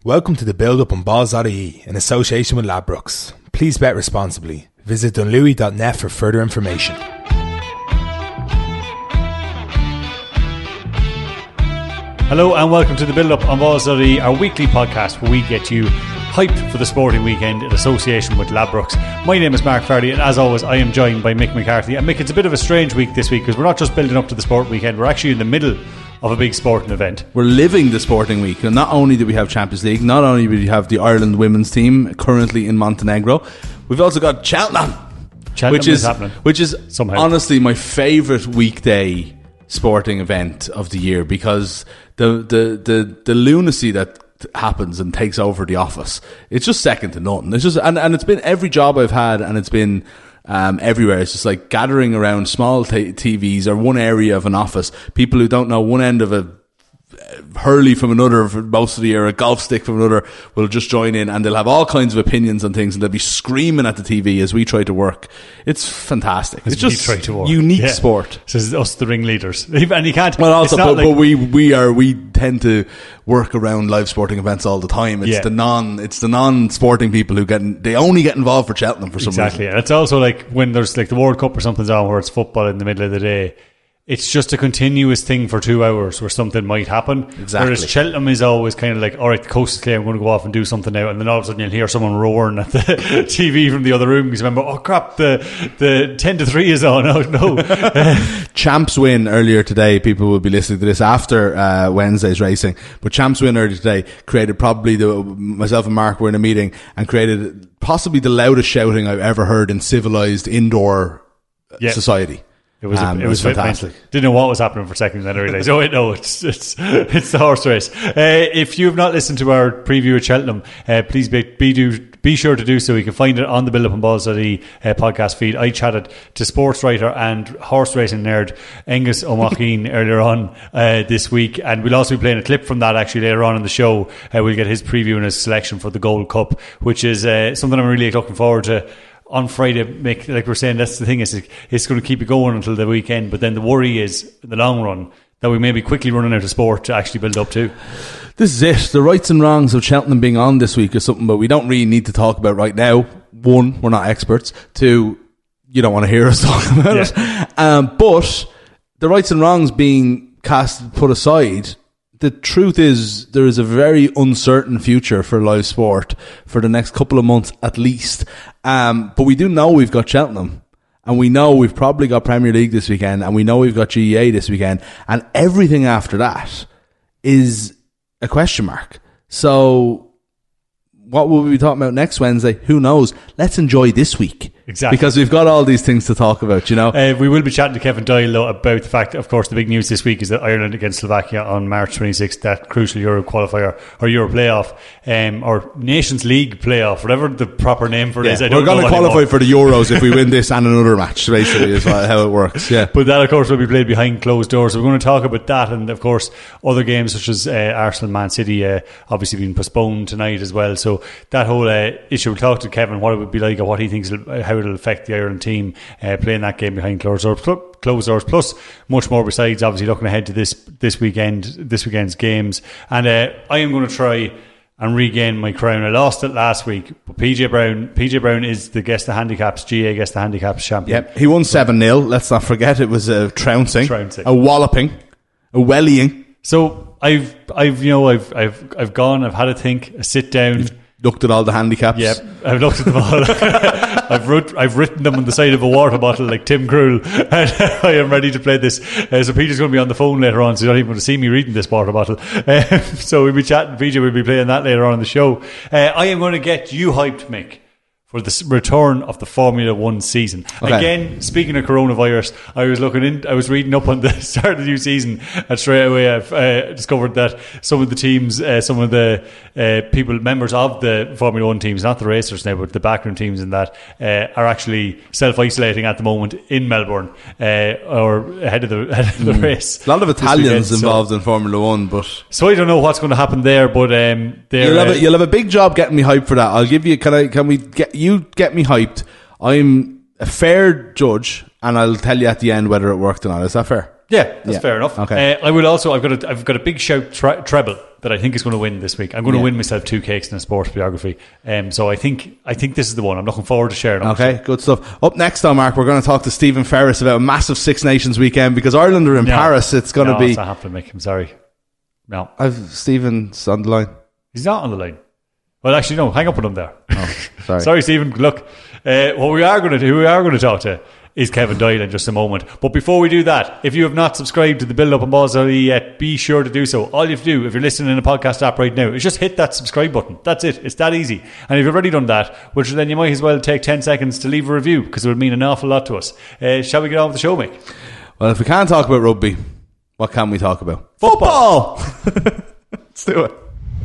Welcome to the build-up on Balls.ie in association with Ladbrokes. Please bet responsibly. Visit dunlewy.net for further information. Hello and welcome to the build-up on Balls.ie, our weekly podcast where we get you hyped for the sporting weekend in association with Ladbrokes. My name is Mark Fardy, and as always I am joined by Mick McCarthy. And Mick, it's a bit of a strange week this week because we're not just building up to the sport weekend, we're actually in the middle of a big sporting event. We're living the sporting week, and not only do we have Champions League, not only do we have the Ireland women's team currently in Montenegro, we've also got Cheltenham, which is somehow honestly my favourite weekday sporting event of the year, because the lunacy that happens and takes over the office, it's just second to none. It's just and it's been every job I've had, and it's been everywhere. It's just like gathering around small TVs or one area of an office, people who don't know one end of a hurley from another for most of the year, a golf stick from another, will just join in, and they'll have all kinds of opinions on things, and they'll be screaming at the TV as we try to work. It's fantastic. It's just unique sport. So it's us, the ringleaders, and you can't. Well, also, but we tend to work around live sporting events all the time. It's the non-sporting people who they only get involved for Cheltenham for some reason. Exactly, and it's also like when there's like the World Cup or something's on where it's football in the middle of the day. It's just a continuous thing for 2 hours where something might happen. Exactly. Whereas Cheltenham is always kind of like, all right, the coast is clear, I'm going to go off and do something now. And then all of a sudden you'll hear someone roaring at the TV from the other room because you remember, oh crap, the 10-3 is on. Oh no. Champs win earlier today. People will be listening to this after Wednesday's racing. But Champs win earlier today created myself and Mark were in a meeting and created possibly the loudest shouting I've ever heard in civilised indoor society. It was fantastic. Didn't know what was happening for seconds, then I realised, oh wait, no, it's the horse race. If you have not listened to our preview at Cheltenham, please be sure to do so. You can find it on the Build Up on Balls.ie podcast feed. I chatted to sports writer and horse racing nerd Angus O'Maughlin earlier on this week, and we'll also be playing a clip from that actually later on in the show. We'll get his preview and his selection for the Gold Cup, which is something I'm really looking forward to. On Friday, Mick, like we're saying, that's the thing, is it's going to keep it going until the weekend, but then the worry is, in the long run, that we may be quickly running out of sport to actually build up to. This is it. The rights and wrongs of Cheltenham being on this week is something that we don't really need to talk about right now. One, we're not experts. Two, you don't want to hear us talk about it. But the rights and wrongs being put aside, the truth is there is a very uncertain future for live sport for the next couple of months at least. But we do know we've got Cheltenham, and we know we've probably got Premier League this weekend, and we know we've got GEA this weekend, and everything after that is a question mark. So what will we be talking about next Wednesday? Who knows? Let's enjoy this week. Exactly. Because we've got all these things to talk about, you know. We will be chatting to Kevin Doyle, though, about the fact, of course, the big news this week is that Ireland against Slovakia on March 26th, that crucial Euro qualifier, or Euro playoff, or Nations League playoff, whatever the proper name for it is. We're going to qualify for the Euros if we win this and another match, basically, is how it works. Yeah. But that, of course, will be played behind closed doors. So we're going to talk about that, and, of course, other games such as Arsenal, Man City, obviously being postponed tonight as well. So that whole issue, we'll talk to Kevin what it would be like, or what he thinks, how it'll affect the Ireland team playing that game behind closed doors, plus much more besides, obviously looking ahead to this weekend's games. And I am going to try and regain my crown. I lost it last week, but PJ Brown is the GA Guess the Handicaps champion. Yep, he won 7-0. Let's not forget it was a trouncing, a walloping, a wellying. So I've gone, I've had a think, a sit down. You've looked at all the handicaps. Yep, I've looked at them all. I've written them on the side of a water bottle like Tim Krul, and I am ready to play this. So Peter's going to be on the phone later on, so you're not even going to see me reading this water bottle. So we'll be chatting. PJ will be playing that later on in the show. I am going to get you hyped, Mick, for the return of the Formula 1 season. Okay. Again, speaking of coronavirus, I was reading up on the start of the new season, and straight away I've discovered that some of the teams, some of the members of the Formula 1 teams, not the racers now, but the backroom teams in that, are actually self-isolating at the moment in Melbourne, or ahead of the race. A lot of Italians involved in Formula 1, but... So I don't know what's going to happen there, but... You'll have a big job getting me hyped for that. I'll give you... You get me hyped. I'm a fair judge, and I'll tell you at the end whether it worked or not. Is that fair? Yeah, that's fair enough. Okay. I will also. I've got a big shout treble that I think is going to win this week. I'm going to win myself 2 cakes in a sports biography. So I think this is the one. I'm looking forward to sharing it. Okay, good stuff. Up next though, Mark, we're going to talk to Stephen Ferris about a massive Six Nations weekend, because Ireland are in Paris. It's going to be... it's not happening, Mick. I'm sorry. No. Stephen's on the line. He's not on the line. Well, actually, no. Hang up with him there. Oh, sorry. Sorry, Stephen. Look, what we are going to do, who we are going to talk to, is Kevin Doyle in just a moment. But before we do that, if you have not subscribed to the Build Up on Balls.ie yet, be sure to do so. All you have to do, if you're listening in a podcast app right now, is just hit that subscribe button. That's it. It's that easy. And if you've already done that, which then you might as well take 10 seconds to leave a review, because it would mean an awful lot to us. Shall we get on with the show, Mick? Well, if we can't talk about rugby, what can we talk about? Football! Let's do it.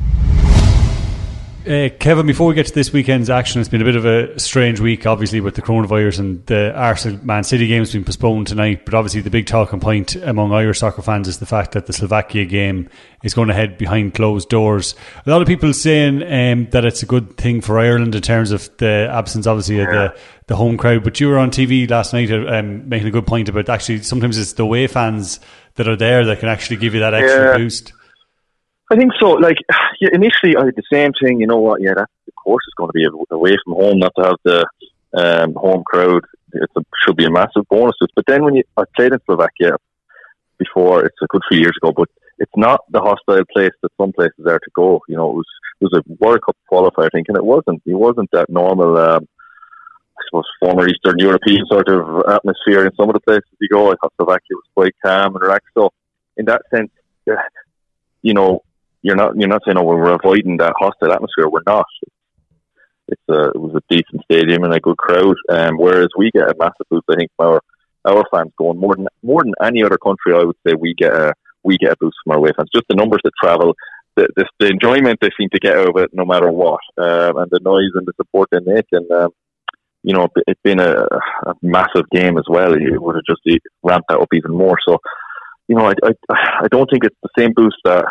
Kevin, before we get to this weekend's action, it's been a bit of a strange week, obviously, with the coronavirus, and the Arsenal-Man City game has been postponed tonight. But obviously the big talking point among Irish soccer fans is the fact that the Slovakia game is going to head behind closed doors. A lot of people saying that it's a good thing for Ireland in terms of the absence, obviously, of the home crowd. But you were on TV last night making a good point about actually sometimes it's the away fans that are there that can actually give you that extra boost. I think so. Like, initially, I had the same thing. You know what? Yeah, that of course is going to be away from home. Not to have the home crowd, should be a massive bonus. But then I played in Slovakia before. It's a good few years ago, but it's not the hostile place that some places are to go. You know, it was a World Cup qualifier, I think, and it wasn't that normal. I suppose former Eastern European sort of atmosphere in some of the places you go. I thought Slovakia was quite calm and relaxed. So, in that sense, you know. You're not saying, oh, we're avoiding that hostile atmosphere. We're not. It was a decent stadium and a good crowd. Whereas we get a massive boost, I think, from our fans going more than any other country. I would say we get a boost from our away fans. Just the numbers that travel, the enjoyment they seem to get out of it, no matter what, and the noise and the support they make. And you know, it's been a massive game as well. You would have just ramped that up even more. So, you know, I don't think it's the same boost that.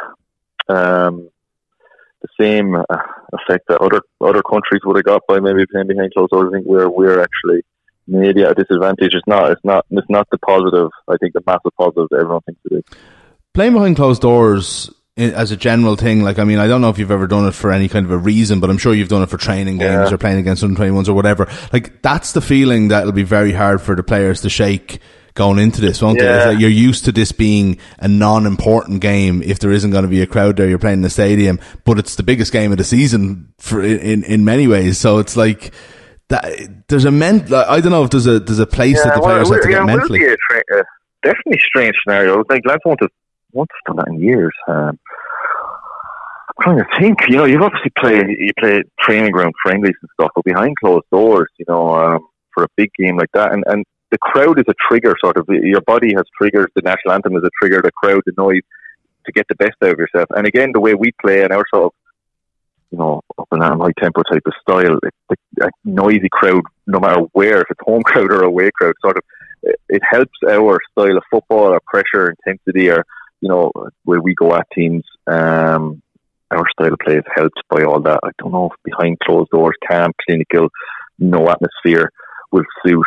The same effect that other countries would have got by maybe playing behind closed doors. I think we're actually maybe at a disadvantage. It's not the positive. I think the massive positive that everyone thinks it is. Playing behind closed doors as a general thing, like, I mean, I don't know if you've ever done it for any kind of a reason, but I'm sure you've done it for training games or playing against under-21s or whatever. Like, that's the feeling that it'll be very hard for the players to shake going into this, won't it? Is that you're used to this being a non-important game if there isn't going to be a crowd there. You're playing in the stadium, but it's the biggest game of the season in many ways. So it's like that. There's I don't know if there's a place that the players have to get mentally. It will be definitely a strange scenario. Like, lads won't have done that in years. I'm trying to think. You know, you obviously play training ground friendlies and stuff, but behind closed doors, you know, for a big game like that, and the crowd is a trigger, sort of. Your body has triggers. The national anthem is a trigger. The crowd, the noise, to get the best out of yourself. And again, the way we play and our sort of, you know, up and down, high tempo type of style, a noisy crowd, no matter where, if it's home crowd or away crowd, sort of, it helps our style of football, our pressure, intensity, or, you know, where we go at teams. Our style of play is helped by all that. I don't know if behind closed doors, calm, clinical, no atmosphere will suit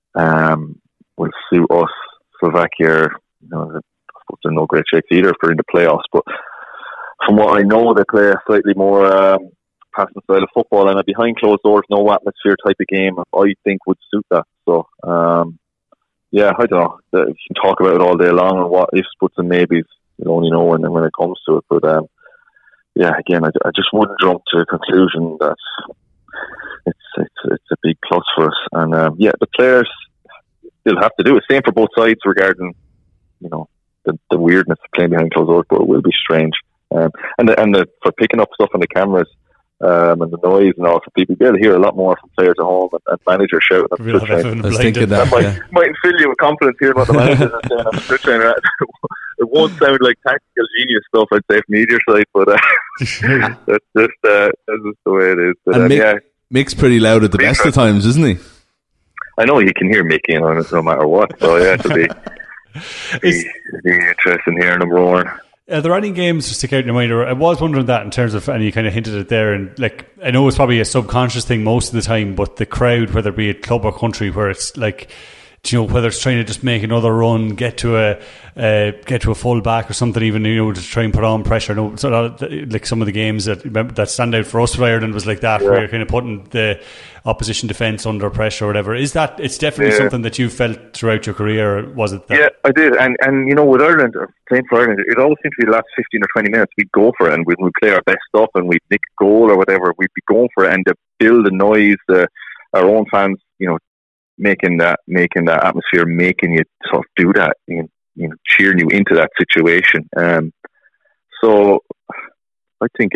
us. Slovakia, you know, I suppose they're no great shakes either for in the playoffs, but from what I know, they play a slightly more passing style of football, and a behind closed doors, no atmosphere type of game, I think would suit that. So, yeah, I don't know. You can talk about it all day long and what ifs, buts and maybes. You only know when it comes to it. But yeah, again, I just wouldn't jump to a conclusion that it's a big plus for us. And yeah, the players still have to do it. Same for both sides regarding, you know, the weirdness of playing behind closed doors, but it will be strange. And for picking up stuff on the cameras and the noise and all, for people, you'll hear a lot more from players at home and managers shouting at the I was thinking that might fill you with confidence hearing what the managers are saying on the switch trainer. It won't sound like tactical genius stuff, I'd say, from either side, but that's just the way it is. But, and Mick's pretty loud at the best of times, isn't he? I know you can hear Mickey on it no matter what, so yeah, it'll be interesting hearing him roaring. Are there any games to stick out in your mind? Or I was wondering that in terms of, and you kind of hinted it there, and like, I know it's probably a subconscious thing most of the time, but the crowd, whether it be a club or country, where it's like, whether it's trying to just make another run, get to a full back or something, even to try and put on pressure. So like some of the games that stand out for us with Ireland was like that, where you're kind of putting the opposition defence under pressure or whatever. Is that it's definitely something that you felt throughout your career? Was it that? Yeah, I did, and with Ireland, playing for Ireland, it always seemed to be the last 15 or 20 minutes we'd go for it, and we'd play our best stuff, and we'd nick a goal or whatever, we'd be going for it, and to build the noise, our own fans, making that atmosphere, making you sort of do that, cheering you into that situation. So I think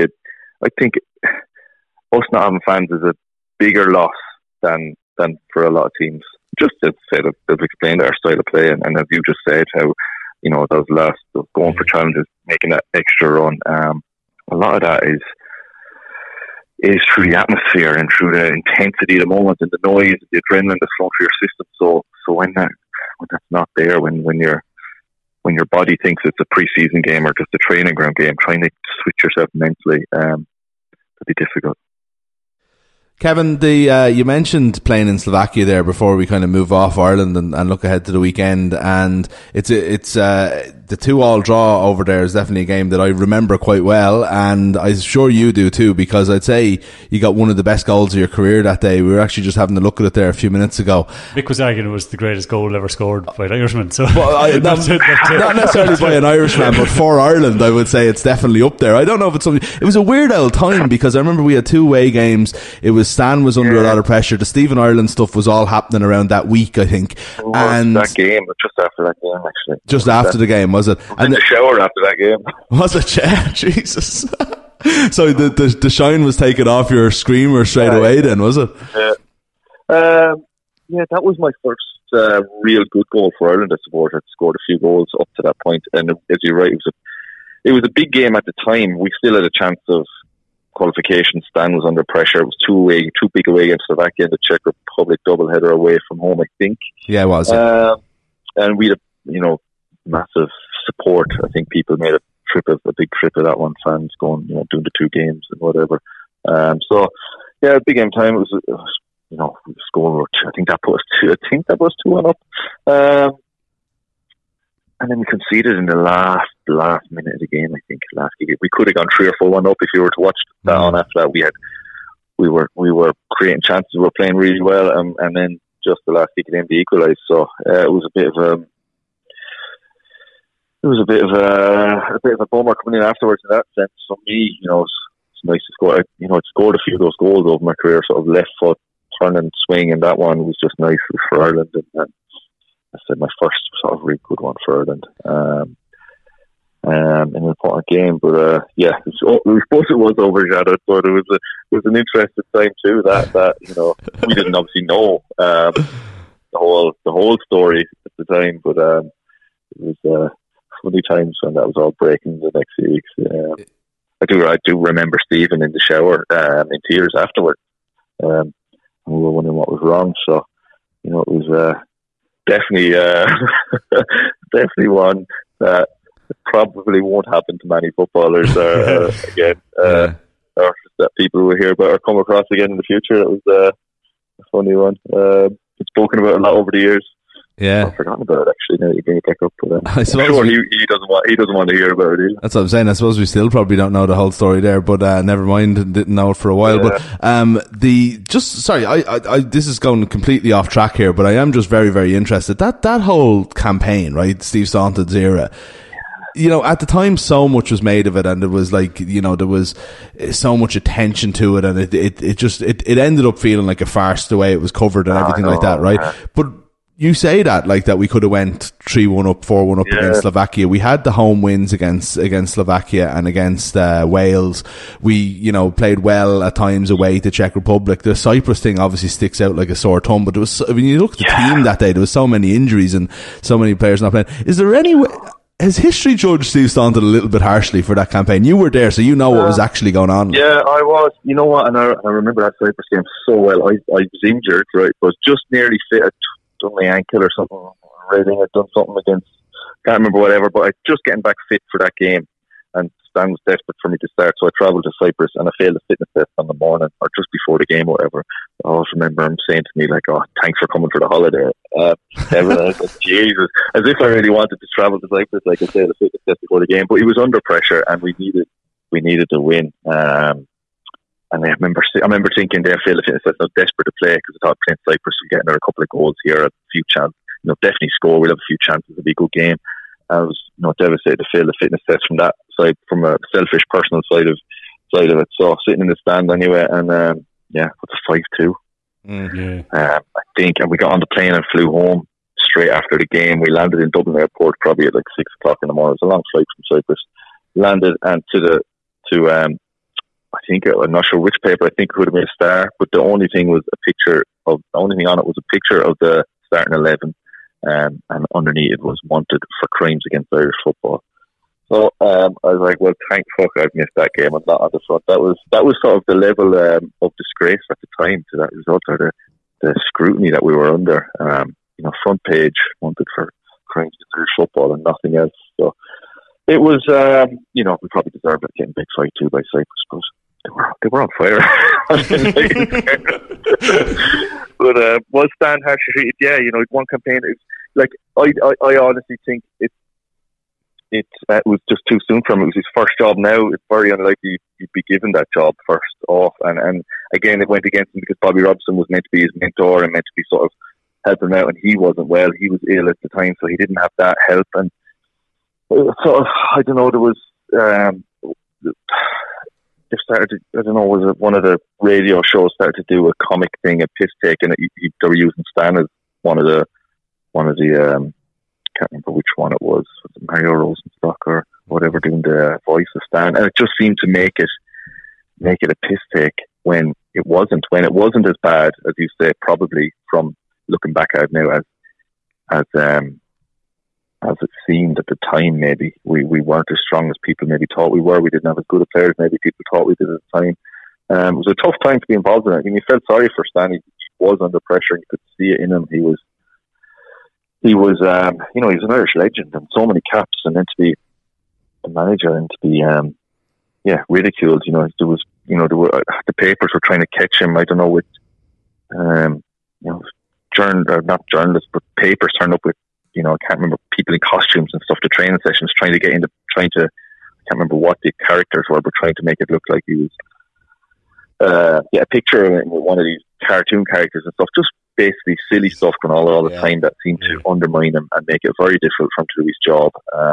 us not having fans is a bigger loss than for a lot of teams. Just as I said, they've explained our style of play, and as you just said, how those going for challenges, making that extra run. A lot of that is through the atmosphere and through the intensity of the moment and the noise and the adrenaline that's flowing through your system. So when that's not there, when your body thinks it's a pre-season game or just a training ground game, trying to switch yourself mentally, it'll be difficult. Kevin, you mentioned playing in Slovakia there before we kind of move off Ireland and look ahead to the weekend, and it's the 2-2 draw over there is definitely a game that I remember quite well, and I'm sure you do too, because I'd say you got one of the best goals of your career that day. We were actually just having a look at it there a few minutes ago. Mick was arguing it was the greatest goal ever scored by an Irishman. So not necessarily by an Irishman, but for Ireland, I would say it's definitely up there. I don't know if it's something. It was a weird old time, because I remember we had 2 away games. It was Stan was under a lot of pressure. The Stephen Ireland stuff was all happening around that week, I think. And that game, just after that game, actually. Just after the game, was it? In the shower after that game. Was it? Yeah, Jesus. So the shine was taken off your screamer straight away then, was it? Yeah, that was my first real good goal for Ireland, I suppose. I'd scored a few goals up to that point, and as you're right, it was a big game at the time. We still had a chance of qualification. Stan was under pressure. It was two big away against Slovakia and the Czech Republic doubleheader away from home, I think. Yeah, it was. And we had massive support. I think people made a big trip of that one, fans going, doing the 2 games and whatever. So yeah, big game time. It was score. I think that was 2-1 up. And then we conceded in the last minute of the game. I think we could have gone 3 or 4-1 up if you were to watch that on. After that, we were creating chances. We were playing really well, and then just the last kick of the game to equalise. So it was a bit of a bummer coming in afterwards in that sense. For me, it's nice to score. I'd scored a few of those goals over my career, sort of left foot turn and swing, and that one was just nice. It was for Ireland, and I said my first sort of really good one for Ireland. In an important game, but we suppose it was overshadowed. But it was an interesting time too. That we didn't obviously know the whole story at the time, but it was funny times when that was all breaking the next few weeks. I do remember Stephen in the shower in tears afterwards. We were wondering what was wrong. So it was definitely one that probably won't happen to many footballers again, or that people will hear about or come across again in the future. It was a funny one. It's spoken about a lot over the years. Yeah, I've forgotten about it actually. Now you bring it back up, but I suppose I'm sure he doesn't want to hear about it either. That's what I'm saying. I suppose we still probably don't know the whole story there, but never mind. Didn't know it for a while. Yeah. But this is going completely off track here, but I am just very, very interested. That whole campaign, right? Steve Staunton's era. At the time, so much was made of it, and it was like, there was so much attention to it, and it ended up feeling like a farce the way it was covered and everything like that, right? Yeah. But you say that we could have went 3-1 up, 4-1 up against Slovakia. We had the home wins against Slovakia and against Wales. We, played well at times away to Czech Republic. The Cyprus thing obviously sticks out like a sore thumb, but when you look at the team that day, there was so many injuries and so many players not playing. Is there any way? Has history judged Steve Staunton a little bit harshly for that campaign? You were there, so you know what was actually going on. Yeah, I was. You know what? And I remember that Cyprus game so well. I was injured, right? But just nearly fit. I'd done my ankle or something. I'd done something against, can't remember whatever. But I just getting back fit for that game. And Stan was desperate for me to start, so I travelled to Cyprus and I failed the fitness test on the morning, or just before the game or whatever. I always remember him saying to me, like, "Oh, thanks for coming for the holiday." I said, Jesus, as if I really wanted to travel to Cyprus, like I failed the fitness test before the game. But he was under pressure, and we needed to win. And I remember thinking, "There, failed the fitness test. I was desperate to play because I thought playing Cyprus would get another couple of goals here, a few chances, definitely score. We'll have a few chances. It'll be a good game." I was devastated to fail the fitness test from that side, from a selfish personal side of it. So sitting in the stand anyway, and what's a 5-2? I think, and we got on the plane and flew home straight after the game. We landed in Dublin Airport probably at like 6 o'clock in the morning. It was a long flight from Cyprus. Landed and I think, I'm not sure which paper. I think it would have been a Star, but the only thing on it was a picture of the starting 11. And underneath it was wanted for crimes against Irish football. So I was like, well, thank fuck I've missed that game. I'm not on the front. That was sort of the level of disgrace at the time to that result, or the scrutiny that we were under. Front page wanted for crimes against Irish football and nothing else. So it was, we probably deserved it, getting big 5-2 by Cyprus, but they were on fire. But was Stan harsh? Yeah, one campaign is like I honestly think it was just too soon for him. It was his first job now. It's very unlikely he'd be given that job first off, and again it went against him because Bobby Robson was meant to be his mentor and meant to be sort of helping him out, and he wasn't well. He was ill at the time, so he didn't have that help. And sort of, I don't know, there was they started, I don't know, was it one of the radio shows started to do a comic thing, a piss take, and they were using Stan as one of the can't remember which one it was it Mario Rosenstock or whatever, doing the voice of Stan, and it just seemed to make it a piss take when it wasn't as bad as you say, probably from looking back at it now as it seemed at the time. Maybe we weren't as strong as people maybe thought we were. We didn't have as good a players maybe people thought we did at the time. It was a tough time to be involved in it. I mean, you felt sorry for Stan. He was under pressure, and you could see it in him. He was he's an Irish legend and so many caps, and then to be a manager and to be ridiculed. There were the papers were trying to catch him. I don't know, with not journalists, but papers turned up with, I can't remember, people in costumes and stuff to training sessions, trying to I can't remember what the characters were, but trying to make it look like he was a picture of him with one of these cartoon characters and stuff. Just basically silly stuff going all the time that seemed to undermine him and make it very difficult for him to do his job.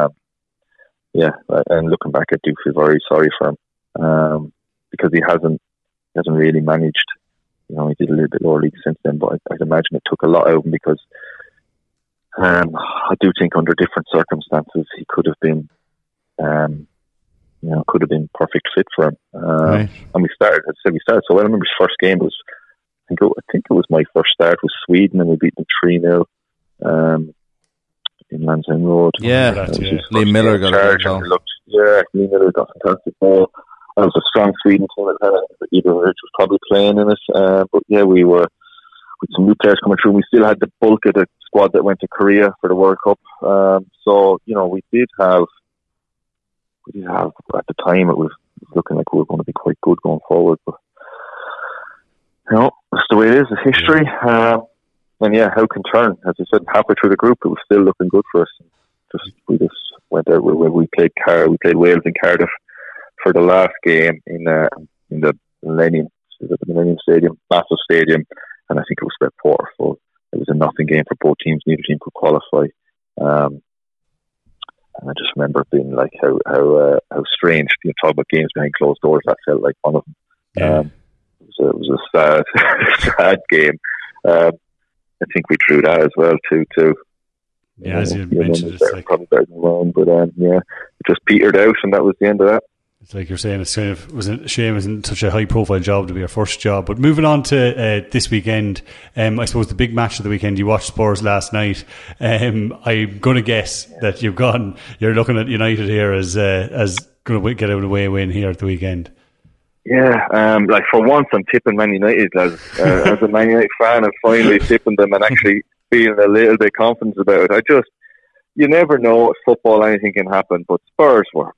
And looking back, I do feel very sorry for him because he hasn't really managed. He did a little bit lower league since then, but I'd imagine it took a lot out of him because I do think under different circumstances he could have been perfect fit for him. Right. And we started so well. I remember his first game was, I think it was my first start with Sweden, and we beat them 3-0 in Lansdowne Road. Yeah, Liam Miller got a goal. Liam Miller got a fantastic ball. It was a strong Sweden team. Ibrahimovic was probably playing in it, but yeah, we were with some new players coming through. We still had the bulk of the squad that went to Korea for the World Cup. So we did have at the time, it was looking like we were going to be quite good going forward, but that's the way it is. It's history. And how can turn? As I said, halfway through the group, it was still looking good for us. We just went out. We played Wales in Cardiff for the last game in the Millennium Stadium, massive stadium, and I think it was about quarter full. It was a nothing game for both teams. Neither team could qualify. And I just remember being like how strange. Talk about games behind closed doors. That felt like one of them. Yeah. It was a sad game. I think we drew that as well too. Yeah, as you mentioned, it's like probably better than one, but it just petered out, and that was the end of that. It's like you're saying, it's kind of was a shame it wasn't such a high profile job to be our first job. But moving on to this weekend, I suppose the big match of the weekend, you watched Spurs last night. I'm going to guess that you're looking at United here as going to get an away win here at the weekend. Yeah, like for once I'm tipping Man United, lads. As a Man United fan, I'm finally tipping them and actually feeling a little bit confident about it. You never know, football, anything can happen, but Spurs were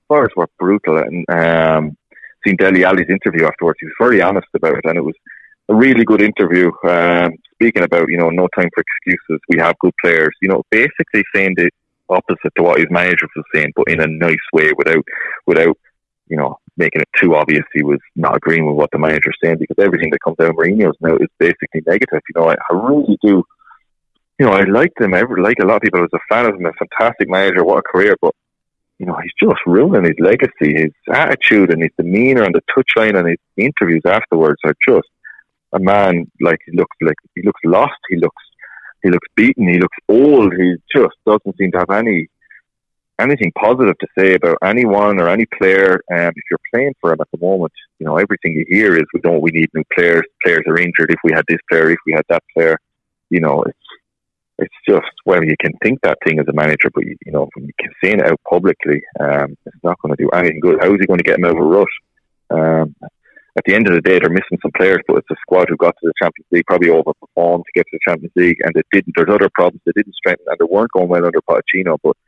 Spurs were brutal, and seen Dele Alli's interview afterwards. He was very honest about it, and it was a really good interview. Speaking about, no time for excuses. We have good players. Basically saying the opposite to what his manager was saying, but in a nice way, without making it too obvious he was not agreeing with what the manager is saying, because everything that comes out of Mourinho's now is basically negative. I really do. I liked him. Like a lot of people, I was a fan of him. A fantastic manager. What a career. But, he's just ruining his legacy. His attitude and his demeanour and the touchline and his interviews afterwards are just a man he looks lost. He looks beaten. He looks old. He just doesn't seem to have anything positive to say about anyone or any player. If you're playing for him at the moment, everything you hear is we need new players. Players are injured. If we had this player, if we had that player, it's just, well, you can think that thing as a manager, but when you can say it out publicly, it's not going to do anything good. How is he going to get him out of a rut? At the end of the day, they're missing some players, but it's a squad who got to the Champions League, probably overperformed to get to the Champions League, and they didn't. There's other problems. They didn't strengthen, and they weren't going well under Pochettino. But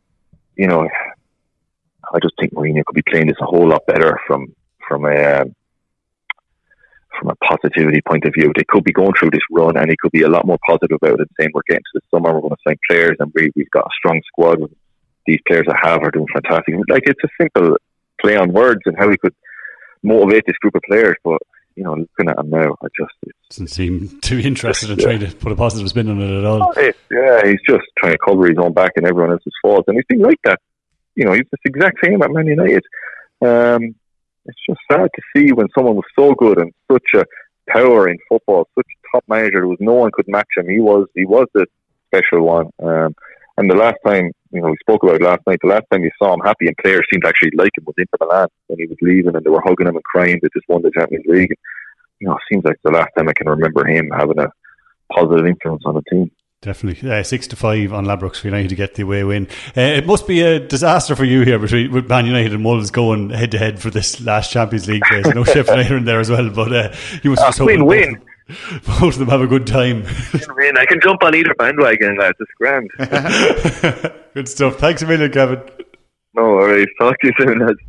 I just think Mourinho could be playing this a whole lot better from a positivity point of view. They could be going through this run, and he could be a lot more positive about it, saying we're getting to the summer, we're going to sign players, and we've got a strong squad. These players I have are doing fantastic. It's a simple play on words and how he could motivate this group of players, but looking at him now, doesn't seem too interested in trying to put a positive spin on it at all. He's just trying to cover his own back and everyone else's faults, and he's been like that. He's the exact same at Man United. It's just sad to see when someone was so good and such a power in football, such a top manager, no one could match him. He was the special one. And the last time, we spoke about it last night, the last time you saw him happy and players seemed to actually like him was Inter Milan when he was leaving, and they were hugging him and crying. They just won the Champions League. It seems like the last time I can remember him having a positive influence on the team. Definitely. 6-5 on Ladbrokes for United to get the away win. It must be a disaster for you here with Man United and Wolves going head to head for this last Champions League place. No Sheffield United in there as well, but you must just hope win. Both of them have a good time. Win. I can jump on either bandwagon, lads. It's grand. Good stuff. Thanks a million, Kevin. No worries. Talk to you soon, lads.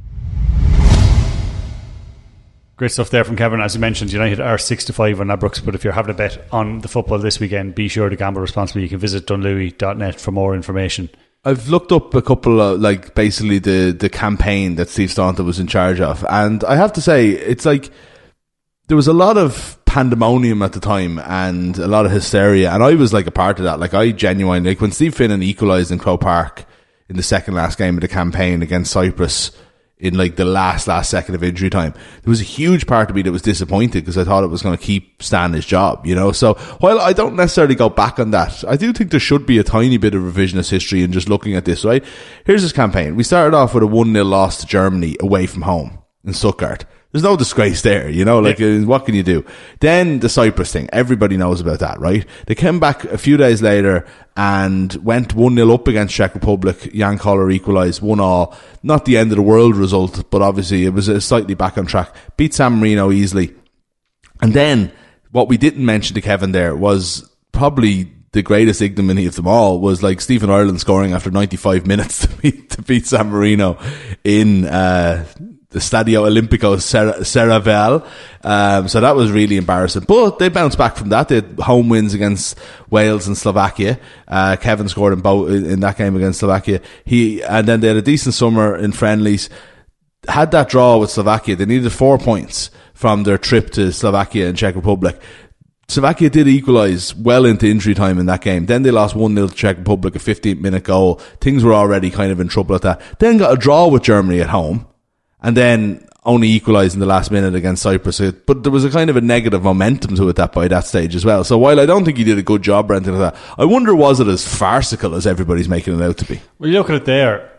Great stuff there from Kevin. As you mentioned, United are 6-5 on Ladbrokes, but if you're having a bet on the football this weekend, be sure to gamble responsibly. You can visit dunlewy.net for more information. I've looked up a couple of, basically the campaign that Steve Staunton was in charge of, and I have to say, it's there was a lot of pandemonium at the time and a lot of hysteria, and I was a part of that. I genuinely, when Steve Finnan equalised in Croke Park in the second last game of the campaign against Cyprus in the last second of injury time, there was a huge part of me that was disappointed because I thought it was going to keep Stan his job, So while I don't necessarily go back on that, I do think there should be a tiny bit of revisionist history in just looking at this, right? Here's this campaign. We started off with a 1-0 loss to Germany away from home in Stuttgart. There's no disgrace there, what can you do? Then the Cyprus thing, everybody knows about that, right? They came back a few days later and went 1-0 up against Czech Republic. Jan Koller equalised 1-1. Not the end of the world result, but obviously it was slightly back on track. Beat San Marino easily. And then what we didn't mention to Kevin there was probably the greatest ignominy of them all was Stephen Ireland scoring after 95 minutes to beat San Marino in, the Stadio Olimpico Seraval. So that was really embarrassing. But they bounced back from that. They had home wins against Wales and Slovakia. Kevin scored in both in that game against Slovakia. And then they had a decent summer in friendlies. Had that draw with Slovakia. They needed 4 points from their trip to Slovakia and Czech Republic. Slovakia did equalise well into injury time in that game. Then they lost 1-0 to Czech Republic, a 15-minute goal. Things were already kind of in trouble at that. Then got a draw with Germany at home. And then only equalised in the last minute against Cyprus. But there was a kind of a negative momentum to it by that stage as well. So while I don't think he did a good job or anything like that, I wonder, was it as farcical as everybody's making it out to be? Well, you look at it there,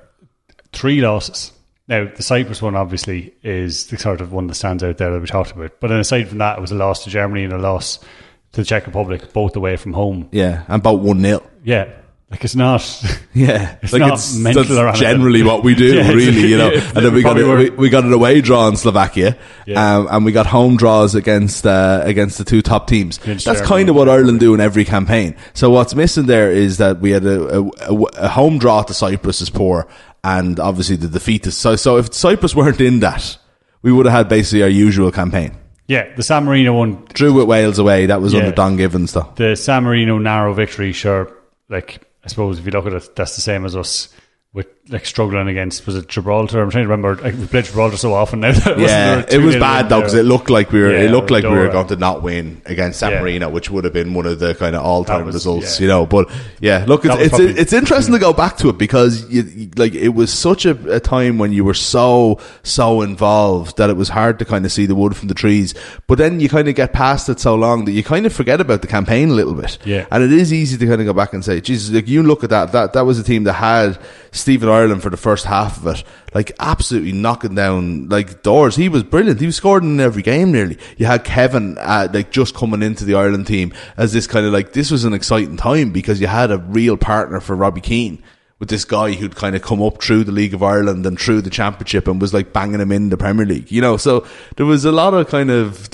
3 losses. Now, the Cyprus one obviously is the sort of one that stands out there that we talked about. But then aside from that, it was a loss to Germany and a loss to the Czech Republic, both away from home. Yeah, and about 1-0. Yeah. It's not. Yeah, it's not mental that's or anything. Generally what we do, really, And then we got an away draw in Slovakia, and we got home draws against the 2 top teams. That's kind of what Ireland do in every campaign. So what's missing there is that we had a home draw to Cyprus is poor, and obviously the defeat. So if Cyprus weren't in that, we would have had basically our usual campaign. Yeah, the San Marino one. Drew with Wales away, that was under Don Givens though. The San Marino narrow victory, sure, like, I suppose if you look at it, that's the same as us with like struggling against, was it Gibraltar? I'm trying to remember. We played Gibraltar so often now. That it was bad though, because it looked like we were going to not win against San Marino, which would have been one of the kind of all-time results, you know. But yeah, look, it's interesting to go back to it, because it was such a time when you were so involved that it was hard to kind of see the wood from the trees. But then you kind of get past it so long that you kind of forget about the campaign a little bit. Yeah, and it is easy to kind of go back and say, Jesus, like, you look at that was a team that had Stephen Ireland for the first half of it, like absolutely knocking down like doors. He was brilliant. He was scoring in every game nearly. You had Kevin like just coming into the Ireland team as this kind of like, this was an exciting time because you had a real partner for Robbie Keane with this guy who'd kind of come up through the League of Ireland and through the Championship and was like banging him in the Premier League, you know. So there was a lot of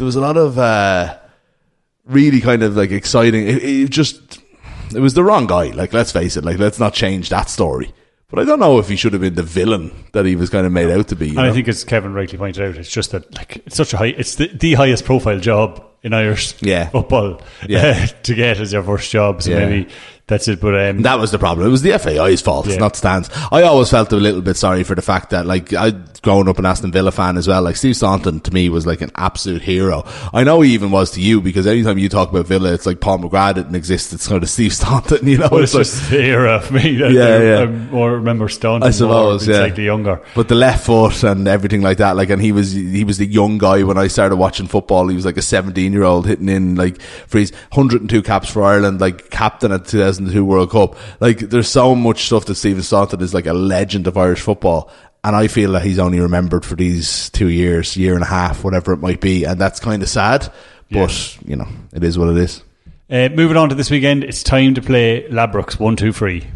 really kind of like exciting. It was the wrong guy. Like, let's face it. Like, let's not change that story. But I don't know if he should have been the villain that he was kind of made out to be. I think, as Kevin rightly pointed out, it's just that like it's such a high, it's the highest profile job in Irish football to get as your first job. So maybe that's it. But that was the problem. It was the FAI's fault, not Stan's. I always felt a little bit sorry for the fact that, like, I growing up an Aston Villa fan as well. Like, Steve Staunton to me was like an absolute hero. I know he even was to you, because anytime you talk about Villa, it's like Paul McGrath didn't exist. It's kind of Steve Staunton, you know. Well, it's just like the era for me. I more remember Staunton. I suppose, slightly younger. But the left foot and everything like that, like, and he was the young guy when I started watching football. He was like a 17-year-old hitting in like for his 102 caps for Ireland, like captain at 2002 World Cup. Like, there's so much stuff that Stephen Staunton is like a legend of Irish football. And I feel that he's only remembered for these 2 years, year and a half, whatever it might be. And that's kind of sad. But, you know, it is what it is. Moving on to this weekend, it's time to play Ladbrokes 1, 2, 3.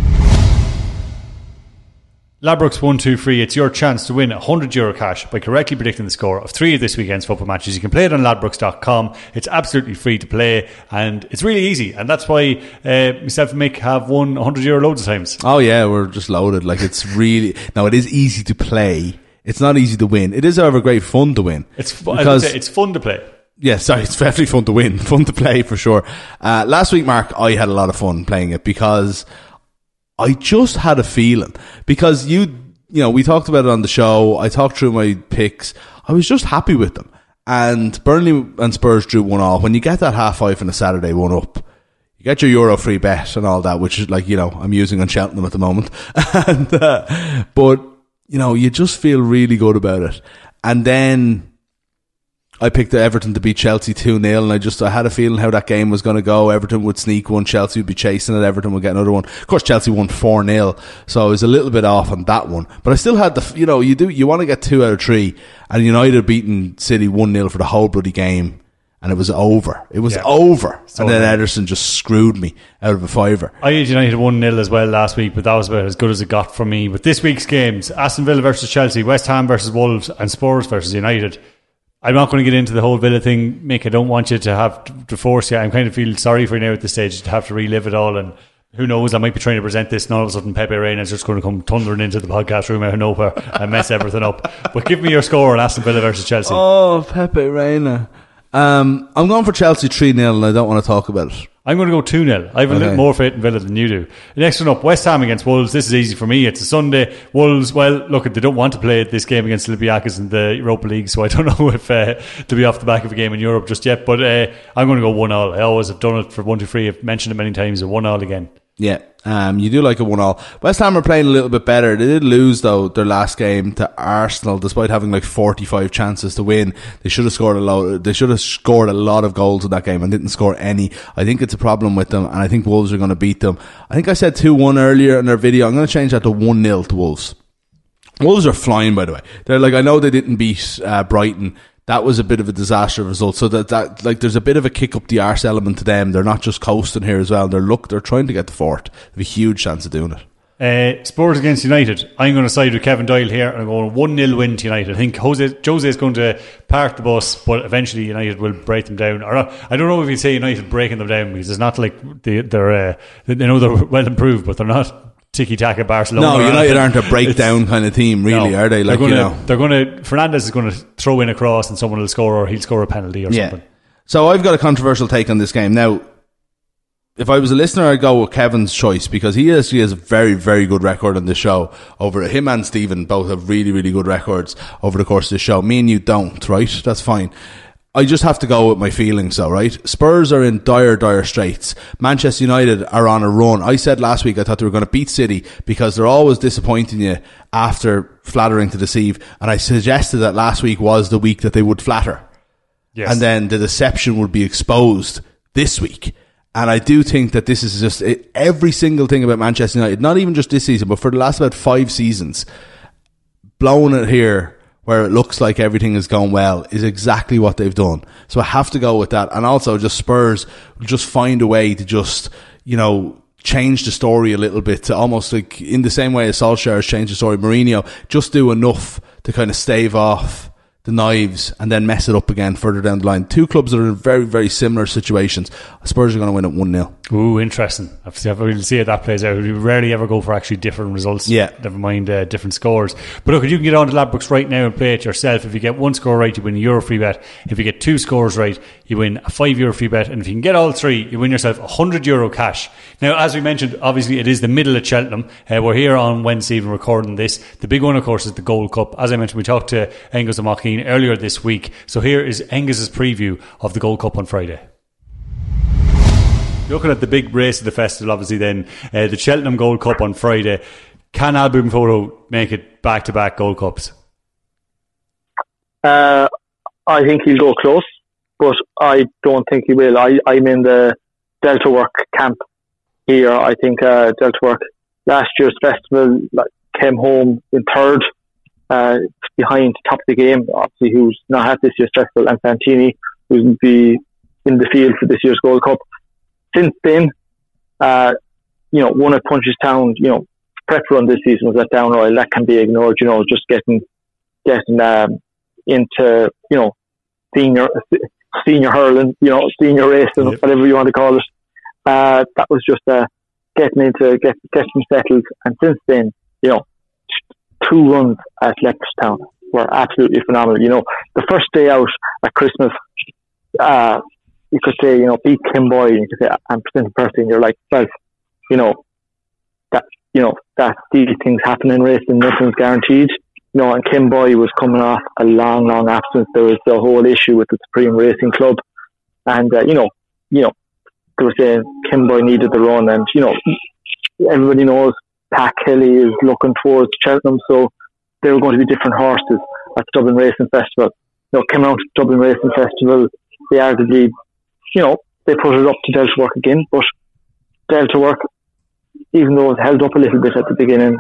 Ladbrokes 1, 2, 3, it's your chance to win €100 cash by correctly predicting the score of 3 of this weekend's football matches. You can play it on ladbrokes.com. It's absolutely free to play, and it's really easy. And that's why myself and Mick have won €100 loads of times. Oh yeah, we're just loaded. Like, it's really... Now, it is easy to play. It's not easy to win. It is, however, great fun to win. It's fun to play. Yeah, sorry, it's definitely fun to win. Fun to play, for sure. Last week, Mark, I had a lot of fun playing it because... I just had a feeling, because you know, we talked about it on the show. I talked through my picks. I was just happy with them. And Burnley and Spurs drew 1-1. When you get that 5:30 on a Saturday 1-up, you get your Euro free bet and all that, which is like, you know, I'm using on Cheltenham at the moment. And, but, you know, you just feel really good about it. And then I picked Everton to beat Chelsea 2-0, and I had a feeling how that game was going to go. Everton would sneak one, Chelsea would be chasing it, Everton would get another one. Of course, Chelsea won 4-0, so I was a little bit off on that one. But I still had you want to get 2 out of 3, and United beating City 1-0 for the whole bloody game, and it was over. It was over. So, and then Ederson just screwed me out of a fiver. I had United 1-0 as well last week, but that was about as good as it got for me. But this week's games, Aston Villa versus Chelsea, West Ham versus Wolves, and Spurs versus United. I'm not going to get into the whole Villa thing, Mick. I don't want you to have to force you. I'm kind of feeling sorry for you now at this stage to have to relive it all. And who knows, I might be trying to present this and all of a sudden Pepe Reina is just going to come thundering into the podcast room out of nowhere and mess everything up. But give me your score on Aston Villa versus Chelsea. Oh, Pepe Reina. I'm going for Chelsea 3-0 and I don't want to talk about it. I'm going to go 2-0. I have a little more faith in Villa than you do. The next one up, West Ham against Wolves. This is easy for me. It's a Sunday. Wolves, well, look, they don't want to play this game against Olympiacos in the Europa League, so I don't know if they'll be off the back of a game in Europe just yet. But I'm going to go 1-1. I always have done it for 1, 2, 3. I've mentioned it many times. A 1-1 again. Yeah, you do like a 1-1. West Ham are playing a little bit better. They did lose, though, their last game to Arsenal, despite having like 45 chances to win. They should have scored a lot of goals in that game and didn't score any. I think it's a problem with them, and I think Wolves are going to beat them. I think I said 2-1 earlier in their video. I'm going to change that to 1-0 to Wolves. Wolves are flying, by the way. They're like, I know they didn't beat Brighton. That was a bit of a disaster result. So that like there's a bit of a kick up the arse element to them. They're not just coasting here as well. They're trying to get the fort. They have a huge chance of doing it. Spurs against United. I'm going to side with Kevin Doyle here and I'm going 1-0 win to United. I think Jose is going to park the bus, but eventually United will break them down. Or I don't know if you'd say United breaking them down, because it's not like they know they're well improved, but they're not tiki-taka Barcelona. No, United aren't a breakdown kind of team, really, are they? Like, they're going to. Fernandes is going to throw in a cross and someone will score, or he'll score a penalty or something. So I've got a controversial take on this game. Now, if I was a listener, I'd go with Kevin's choice, because he has a very, very good record on the show. Over him and Stephen both have really, really good records over the course of the show. Me and you don't, right? That's fine. I just have to go with my feelings, though, right? Spurs are in dire straits. Manchester United are on a run. I said last week I thought they were going to beat City because they're always disappointing you after flattering to deceive. And I suggested that last week was the week that they would flatter. Yes. And then the deception would be exposed this week. And I do think that this is just every single thing about Manchester United, not even just this season, but for the last about 5 seasons, blowing it here where it looks like everything is going well is exactly what they've done. So I have to go with that. And also just Spurs will just find a way to just, change the story a little bit, to almost like in the same way as Solskjaer has changed the story, Mourinho, just do enough to kind of stave off the knives and then mess it up again further down the line. 2 clubs that are in very, very similar situations. Spurs are going to win at 1-0. Ooh, interesting. We'll see how that plays out. We rarely ever go for actually different results. Yeah. Never mind different scores. But look, you can get on to Ladbrokes right now and play it yourself. If you get 1 score right, you win €1 free bet. If you get 2 scores right, you win a €5 free bet. And if you can get all 3, you win yourself €100 cash. Now, as we mentioned, obviously it is the middle of Cheltenham. We're here on Wednesday even recording this. The big one, of course, is the Gold Cup. As I mentioned, we talked to Angus O'Maughlin earlier this week. So here is Angus's preview of the Gold Cup on Friday. Looking at the big race of the festival, obviously then, the Cheltenham Gold Cup on Friday. Can Album Photo make it back-to-back Gold Cups? I think he'll go close, but I don't think he will. I'm in the Delta Work camp here. I think Delta Work last year's festival came home in 3rd, behind top of the game, obviously, who's not at this year's festival, and Santini, who's going to be in the field for this year's Gold Cup. Since then, one at Punchestown, prep run this season was at Down Royal. That can be ignored, just getting into, senior hurling, senior racing, whatever you want to call it. That was just getting settled. And since then, 2 runs at Leopardstown were absolutely phenomenal. The first day out at Christmas, you could say, beat Kimboy, and you could say, I'm presenting Percy, and you're like, well, that these things happen in racing, nothing's guaranteed. And Kimboy was coming off a long absence. There was the whole issue with the Supreme Racing Club, and they were saying Kimboy needed the run, and everybody knows Pat Kelly is looking towards Cheltenham, so they were going to be different horses at the Dublin Racing Festival. Came out to Dublin Racing Festival, they arguably, they put it up to Delta Work again, but Delta Work, even though it held up a little bit at the beginning,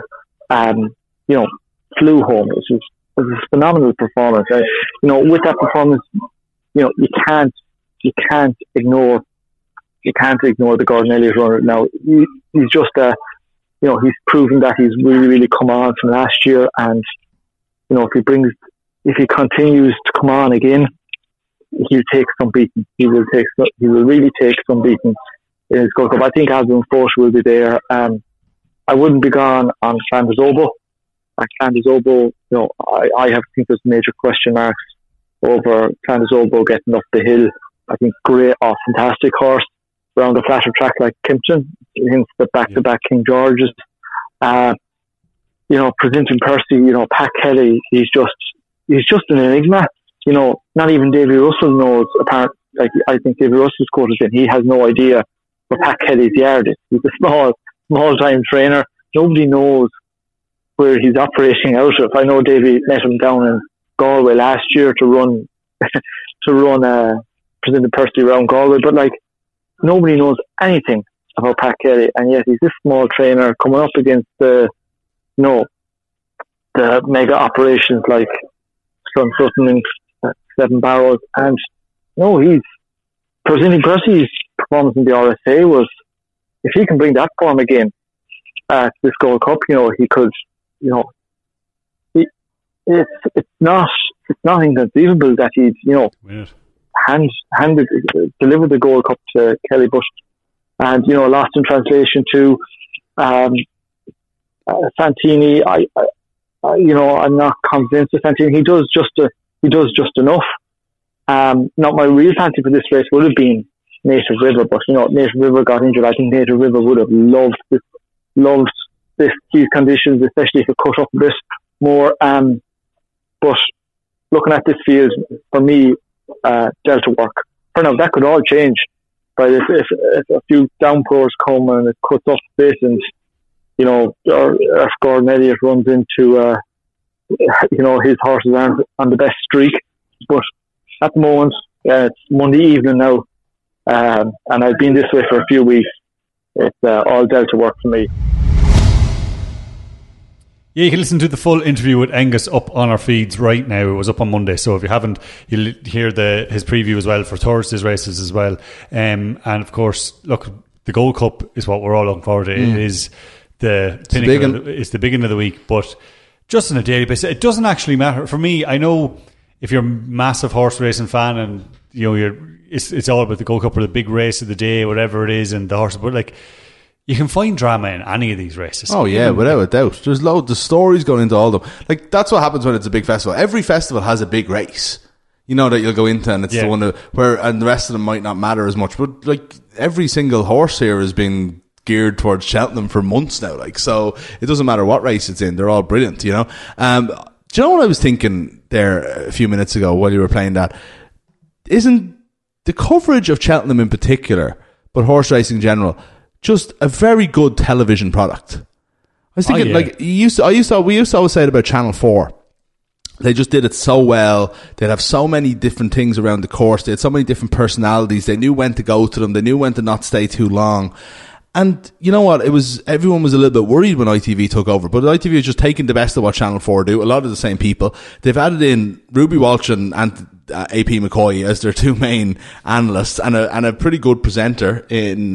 flew home. It was a phenomenal performance. With that performance, you can't ignore the Gordon Elliott runner. Now he's just he's proven that he's really, really come on from last year, and if he continues to come on again, he'll take some beating. He will really take some beating in his Gold Cup. I think Album Photo will be there. I wouldn't be gone on Flanders Oboe. Flanders Oboe, I think there's major question marks over Flanders Oboe getting up the hill. I think great, fantastic horse around a flatter track like Kimpton, hence the back-to-back King George's. Presenting Percy, Pat Kelly, he's just an enigma. Not even Davy Russell knows. Apparently, I think Davy Russell's quote is in, he has no idea where Pat Kelly's yard is. He's a small-time trainer. Nobody knows where he's operating out of. I know Davy met him down in Galway last year to run Presenting Percy around Galway, but nobody knows anything about Pat Kelly, and yet he's this small trainer coming up against the mega operations like Sun Sutton and Seven Barrows, and he's Presenting Percy's performance in the RSA was, if he can bring that form again at this Gold Cup, he could, it's not inconceivable that he'd, deliver the Gold Cup to Kelly Bush, and lost in translation to Santini, I'm not convinced of Santini. He does just enough. Not my real fancy for this race would have been Native River, but Native River got injured. I think Native River would have loved these conditions, especially if it cut up a bit more. But looking at this field, for me, Delta work. For now, that could all change. But if a few downpours come and it cuts up a bit, and or Gordon Elliott runs into his horses aren't on the best streak. But at the moment, it's Monday evening now, and I've been this way for a few weeks. It's all Delta work for me. Yeah, you can listen to the full interview with Angus up on our feeds right now. It was up on Monday, so if you haven't, you'll hear his preview as well for Thursday's races as well. And of course, look, the Gold Cup is what we're all looking forward to. It is the pinnacle. It's the beginning of the week, but just on a daily basis, it doesn't actually matter for me. I know if you're a massive horse racing fan and it's all about the Gold Cup or the big race of the day, whatever it is, and the horse, but like, you can find drama in any of these races. Oh yeah, without a doubt. There's loads of stories going into all of them. Like, that's what happens when it's a big festival. Every festival has a big race, that you'll go into, and it's the one and the rest of them might not matter as much. But like, every single horse here has been geared towards Cheltenham for months now. Like, so it doesn't matter what race it's in; they're all brilliant. Do you know what I was thinking there a few minutes ago while you were playing that? Isn't the coverage of Cheltenham in particular, but horse racing in general, just a very good television product? I was thinking, we used to always say it about Channel 4. They just did it so well. They'd have so many different things around the course. They had so many different personalities. They knew when to go to them. They knew when to not stay too long. And you know what? Everyone was a little bit worried when ITV took over, but ITV is just taking the best of what Channel 4 do. A lot of the same people. They've added in Ruby Walsh and AP McCoy as their two main analysts, and a pretty good presenter in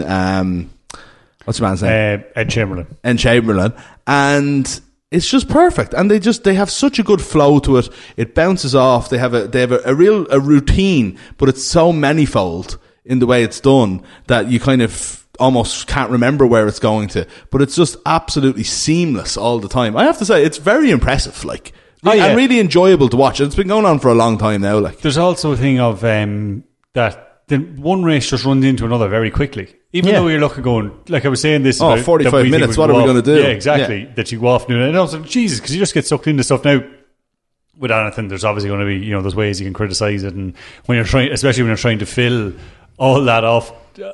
what's the man's name? Ed Chamberlain. And it's just perfect. And they have such a good flow to it. It bounces off. They have a real routine, but it's so manifold in the way it's done that you kind of almost can't remember where it's going to. But it's just absolutely seamless all the time. I have to say, it's very impressive. Like, and really enjoyable to watch. It's been going on for a long time now. Like, there's also a thing of that then one race just runs into another very quickly. Even though you're looking going, like I was saying this... 45 minutes, what are we going to do? Yeah, exactly. Yeah. That you go off and I was like, Jesus, because you just get sucked into stuff. Now, with anything, there's obviously going to be, there's ways you can criticise it, and when you're trying, especially when you're trying to fill all that off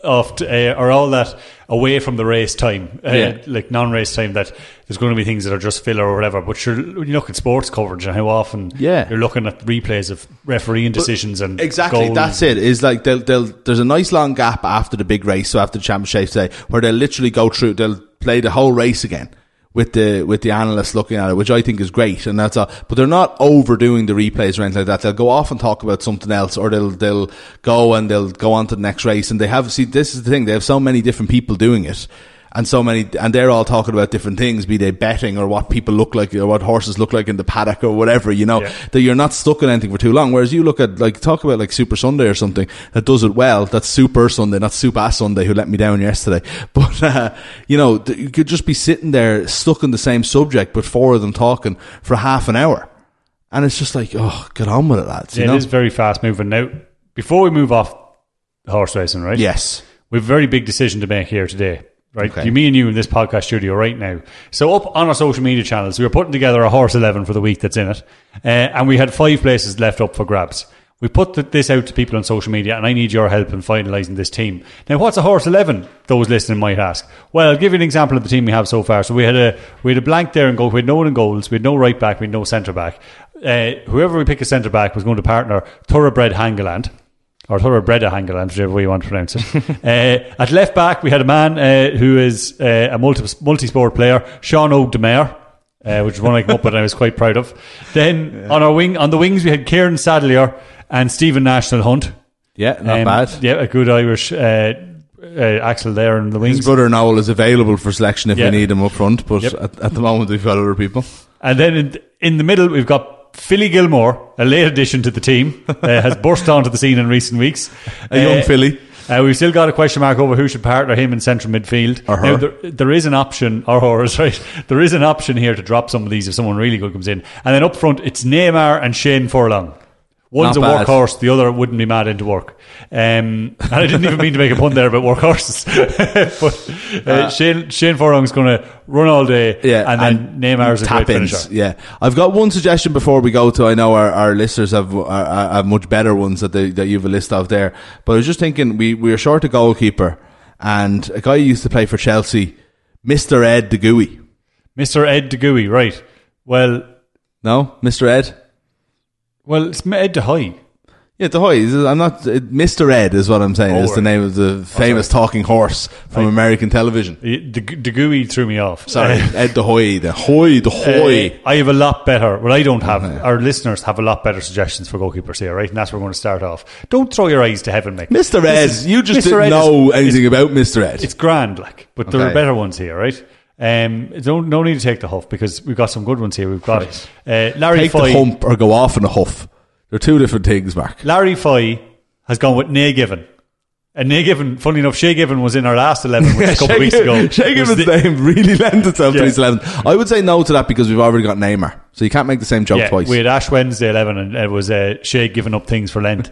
or all that away from the race time, like non-race time, that there's going to be things that are just filler or whatever. But when you look at sports coverage and how often you're looking at replays of refereeing decisions and exactly goals. That's it. Is like there's a nice long gap after the big race, so after the championship today, where they'll literally go through, they'll play the whole race again with the analysts looking at it, which I think is great, and that's all. But they're not overdoing the replays or anything like that. They'll go off and talk about something else, or they'll go on to the next race. And this is the thing, they have so many different people doing it, and they're all talking about different things, be they betting or what people look like or what horses look like in the paddock or whatever, that you're not stuck in anything for too long. Whereas you look at, talk about like Super Sunday or something that does it well. That's Super Sunday, not Super Sunday, who let me down yesterday. But, you could just be sitting there stuck in the same subject, but four of them talking for half an hour. And it's just like, oh, get on with it, lads. It is very fast moving. Now, before we move off horse racing, right? Yes. We have a very big decision to make here today. Right, okay. Me and you in this podcast studio right now. So up on our social media channels, we were putting together a horse 11 for the week that's in it, and we had 5 places left up for grabs. We put this out to people on social media, and I need your help in finalising this team. Now, what's a horse 11? Those listening might ask. Well, I'll give you an example of the team we have so far. So we had a blank there in goal. We had no one in goals. We had no right back. We had no centre back. Whoever we pick as centre back was going to partner Thoroughbred Hangeland. Or Thoroughbred Hangeland, whichever way you want to pronounce it. At left back, we had a man who is a multi-sport player, Sean O'Demare, which is one I came up with and I was quite proud of. Then on the wings, we had Kieran Sadlier and Stephen National Hunt. Yeah, not bad. Yeah, a good Irish Axel there in the wings. His brother Noel is available for selection if we need him up front, but at the moment we've got other people. And then in the middle, we've got Philly Gilmore, a late addition to the team, has burst onto the scene in recent weeks. A young Philly. We've still got a question mark over who should partner him in central midfield. Or her. Now, there is an option, or hers, right? There is an option here to drop some of these if someone really good comes in. And then up front, it's Neymar and Shane Furlong. One's Not a bad. workhorse, the other wouldn't be mad into work. And I didn't even mean to make a pun there about workhorses. But Shane Furlong's going to run all day, and then Neymar's a great tap-ins. finisher. Yeah, I've got one suggestion before we go to. I know our listeners have much better ones that you've a list of there. But I was just thinking we are short a goalkeeper, and a guy who used to play for Chelsea, Mr. Ed De Gooey. Mr. Ed De Gooey, right. Well, Mr. Ed? Well, it's Ed De Hoy. Yeah, De Hoy. I'm not... Mr. Ed is what I'm saying. It's the name of the famous talking horse from American television. De Gooey threw me off. Sorry, Ed De Hoy. De Hoy. I have a lot better... Well, I don't have... Our listeners have a lot better suggestions for goalkeepers here, right? And that's where we're going to start off. Don't throw your eyes to heaven, Mick. Mr. Ed. You just didn't know anything about Mr. Ed. It's grand, but there are better ones here, right? No need to take the huff because we've got some good ones here. We've got Larry Take Foy. the hump or go off in a huff. They're two different things, Mark. Larry Foy has gone with Nay Given. And Nay Given, funny enough, Shay Given was in our last 11, which a couple of weeks ago. Shay Given's name really lends itself to his 11. I would say no to that because we've already got Neymar. So you can't make the same joke twice. We had Ash Wednesday 11 and it was Shay giving up things for Lent.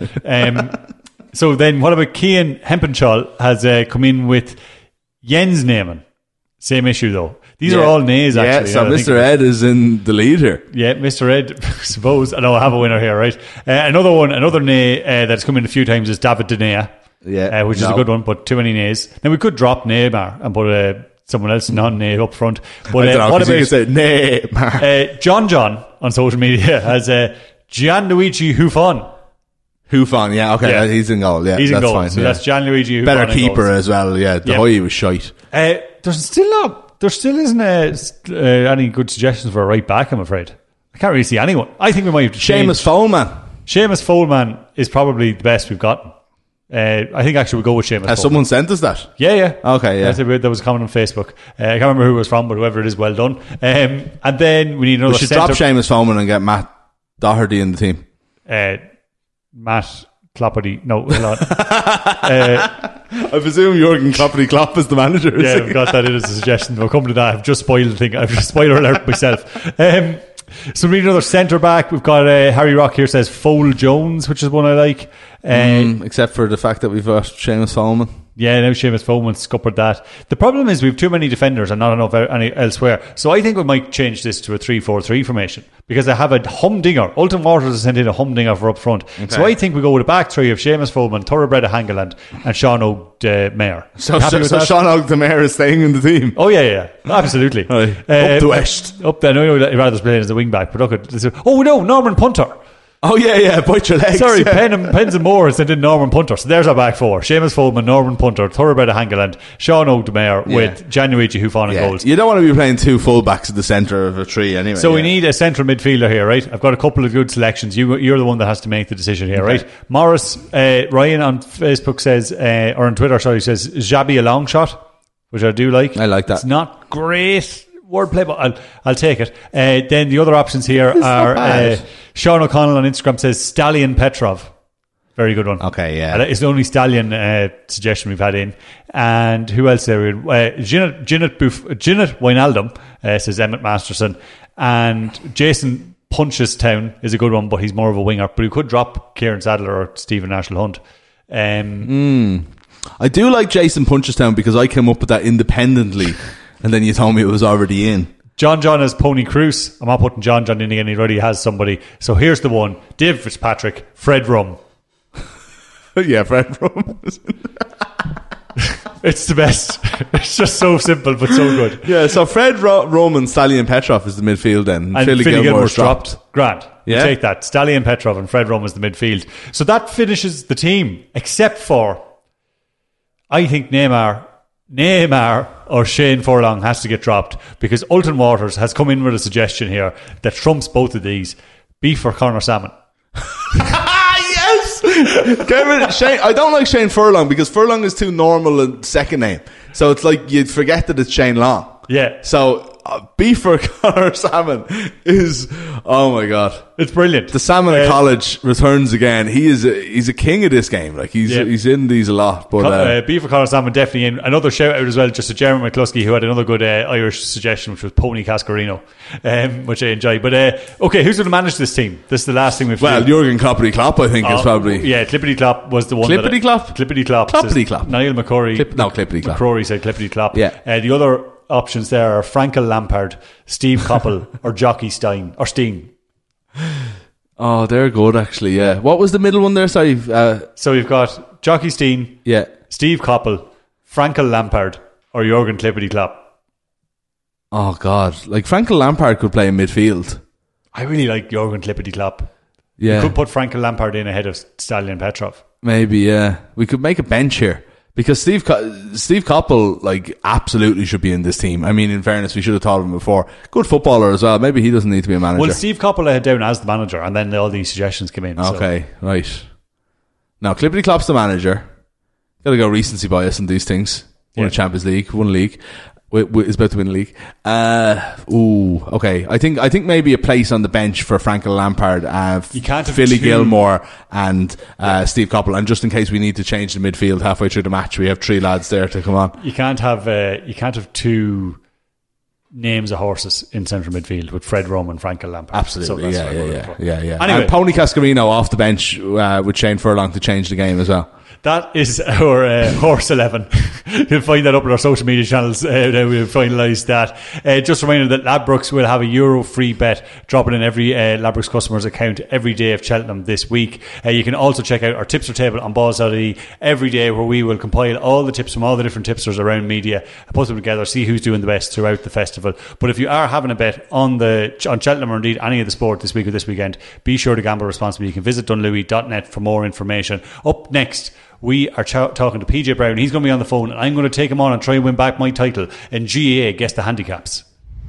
So then what about Cian Hempenchal has come in with Jens Neyman. Same issue though. These are all nays actually. Yeah, so Mr. Ed is in the lead here. Yeah, Mr. Ed, I suppose. I know I have a winner here, right? Another nay that's come in a few times is David De Gea. Yeah, which is a good one, but too many nays. Now we could drop Neymar and put someone else non-nay up front. But I don't know, what you about can say Neymar? John on social media has Gianluigi Buffon. Buffon, yeah, okay, Yeah. he's in goal. Yeah, He's in that's goal, fine. so yeah. that's Gianluigi Buffon. Better in keeper goals. as well. Yeah, De Hoy was shite. There still isn't any good suggestions for a right back, I'm afraid. I can't really see anyone. I think we might have to Seamus Foleman. Seamus Foleman is probably the best we've gotten. I think actually we'll go with Seamus Has Foleman. someone sent us that? Yeah. Okay, yeah. That was a comment on Facebook. I can't remember who it was from, but whoever it is, well done. And then we need another We should centre. drop Seamus Foleman and get Matt Doherty in the team. Matt Clopperty. No, hold on. I presume Jurgen Klopp is the manager. Yeah, we've got that in as a suggestion. We'll come to that. I've just spoiled the thing. I've just spoiler alert myself. So we need another centre back. We've got Harry Rock here says Foul Jones, which is one I like. Except for the fact that we've got Seamus Foleman. Yeah, now Seamus Foleman scuppered that. The problem is we have too many defenders and not enough any elsewhere. So I think we might change this to a 3-4-3 formation because I have a humdinger. Ulton Waters has sent in a humdinger for up front. Okay. So I think we go with a back three of Seamus Foleman, Thoroughbred Hangeland and Sean O'Demayer. So Sean O'Demayer is staying in the team? Oh, yeah. Absolutely. Right. Up the west. Up there. I know you'd rather play as a wing back, but look at... Oh, no, Norman Punter. Oh, yeah, bite your legs. Sorry, yeah. Pens and Moore sent in Norman Punter. So there's our back four. Seamus Foleman, Norman Punter, Thoroughbred Hangeland, Sean O'Demayer with Gianluigi Buffon in goals. You don't want to be playing two fullbacks at the centre of a tree anyway. So we need a central midfielder here, right? I've got a couple of good selections. You're the one that has to make the decision here, right? Morris, Ryan on Facebook says, or on Twitter, sorry, says Xabi a long shot, which I do like. I like that. It's not great wordplay, but I'll take it. Then the other options here are Sean O'Connell on Instagram says Stallion Petrov. Very good one. Okay, yeah. It's the only Stallion suggestion we've had in. And who else there? Ginnet Wijnaldum says Emmett Masterson. And Jason Punchestown is a good one, but he's more of a winger. But he could drop Kieran Sadler or Stephen Ashall-Hunt. I do like Jason Punchestown because I came up with that independently and then you told me it was already in. John has Pony Cruz. I'm not putting John in again. He already has somebody. So here's the one. Dave Fitzpatrick, Fred Rum. Yeah, Fred Rum. It's the best. It's just so simple but so good. Yeah, so Fred Rum and Stallion Petrov is the midfield then. And Philly Gilmore's dropped. Grand. Yeah. Take that. Stallion Petrov and Fred Rum is the midfield. So that finishes the team, except for, I think Neymar or Shane Furlong has to get dropped because Ulton Waters has come in with a suggestion here that trumps both of these. Beef or Conor Salmon. Yes! Shane, I don't like Shane Furlong because Furlong is too normal a second name. So it's like you'd forget that it's Shane Long. Yeah. So beef O'Connor salmon is, oh my God. It's brilliant. The salmon at college returns again. He's a king of this game. Like he's in these a lot. But beef O'Connor salmon definitely in. Another shout out as well just to Jeremy McCluskey, who had another good Irish suggestion, which was Pony Cascarino, which I enjoyed. But okay, who's going to manage this team? This is the last thing we've. Well, Jurgen Kloppity Klopp, I think, is probably. Yeah, Clippity Klopp was the one. Clippity Klopp. Clippity Klopp. Clippity Klopp. Niall McCrory. Clippity Klopp. McCrory said Clippity Klopp. Yeah. The other options there are Frankel Lampard, Steve Coppell, or Jockey Stein or Steen. Oh, they're good actually. Yeah. What was the middle one there? Sorry. So we've got Jockey Steen, yeah, Steve Coppell, Frankel Lampard, or Jurgen Clippity Klopp. Oh God, like Frankel Lampard could play in midfield. I really like Jurgen Clippity Klopp. Yeah, you could put Frankel Lampard in ahead of Stalion Petrov. Maybe. Yeah, we could make a bench here. Because Steve Coppell, like, absolutely should be in this team. I mean, in fairness, we should have thought of him before. Good footballer as well. Maybe he doesn't need to be a manager. Well, Steve Coppell I had down as the manager, and then all these suggestions came in. Okay, right. Now, Clippity Klopp's the manager. Got to go recency bias in these things. Won a Champions League, won a league. Is about to win the league. Okay. I think maybe a place on the bench for Frankel Lampard, you can't have Philly Gilmore and Steve Coppell. And just in case we need to change the midfield halfway through the match, we have 3 lads there to come on. You can't have 2 names of horses in central midfield with Fred Rome and Frankel Lampard. Absolutely, so yeah. Anyway, and Pony Cascarino off the bench with Shane Furlong to change the game as well. That is our Horse 11. You'll find that up on our social media channels now we've finalised that. Just a reminder that Ladbrokes will have a €1 free bet dropping in every Ladbrokes customer's account every day of Cheltenham this week. You can also check out our tipster table on Balls.ie every day, where we will compile all the tips from all the different tipsters around media, put them together, see who's doing the best throughout the festival. But if you are having a bet on Cheltenham or indeed any of the sport this week or this weekend, be sure to gamble responsibly. You can visit dunlewy.net for more information. Up next, we are talking to PJ Brown. He's going to be on the phone, and I'm going to take him on and try and win back my title in GAA Guess the Handicaps.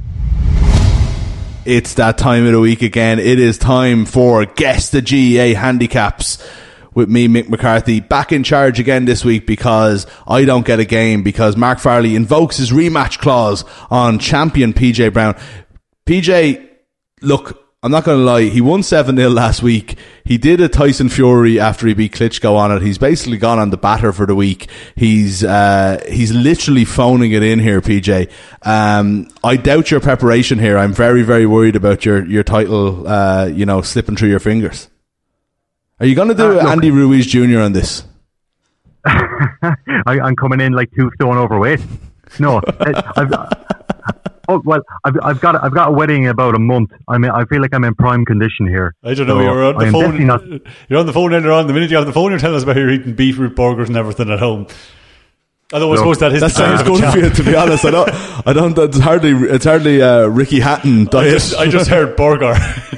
It's that time of the week again. It is time for Guess the GAA Handicaps with me, Mick McCarthy, back in charge again this week because I don't get a game because Mark Farley invokes his rematch clause on champion PJ Brown. PJ, look, I'm not going to lie, he won 7-0 last week. He did a Tyson Fury after he beat Klitschko on it. He's basically gone on the batter for the week. He's literally phoning it in here, PJ. I doubt your preparation here. I'm very, very worried about your title, slipping through your fingers. Are you going to do Andy Ruiz Jr. on this? I'm coming in like 2 stone overweight. No, I've got a wedding in about a month. I feel like I'm in prime condition here. I don't know. So you're on the phone. You're on the phone later on. The minute you're on the phone, you're telling us about how you're eating beef root burgers and everything at home. Although I suppose that sounds good for you, to be honest. I don't. It's hardly Ricky Hatton diet. I just heard burger.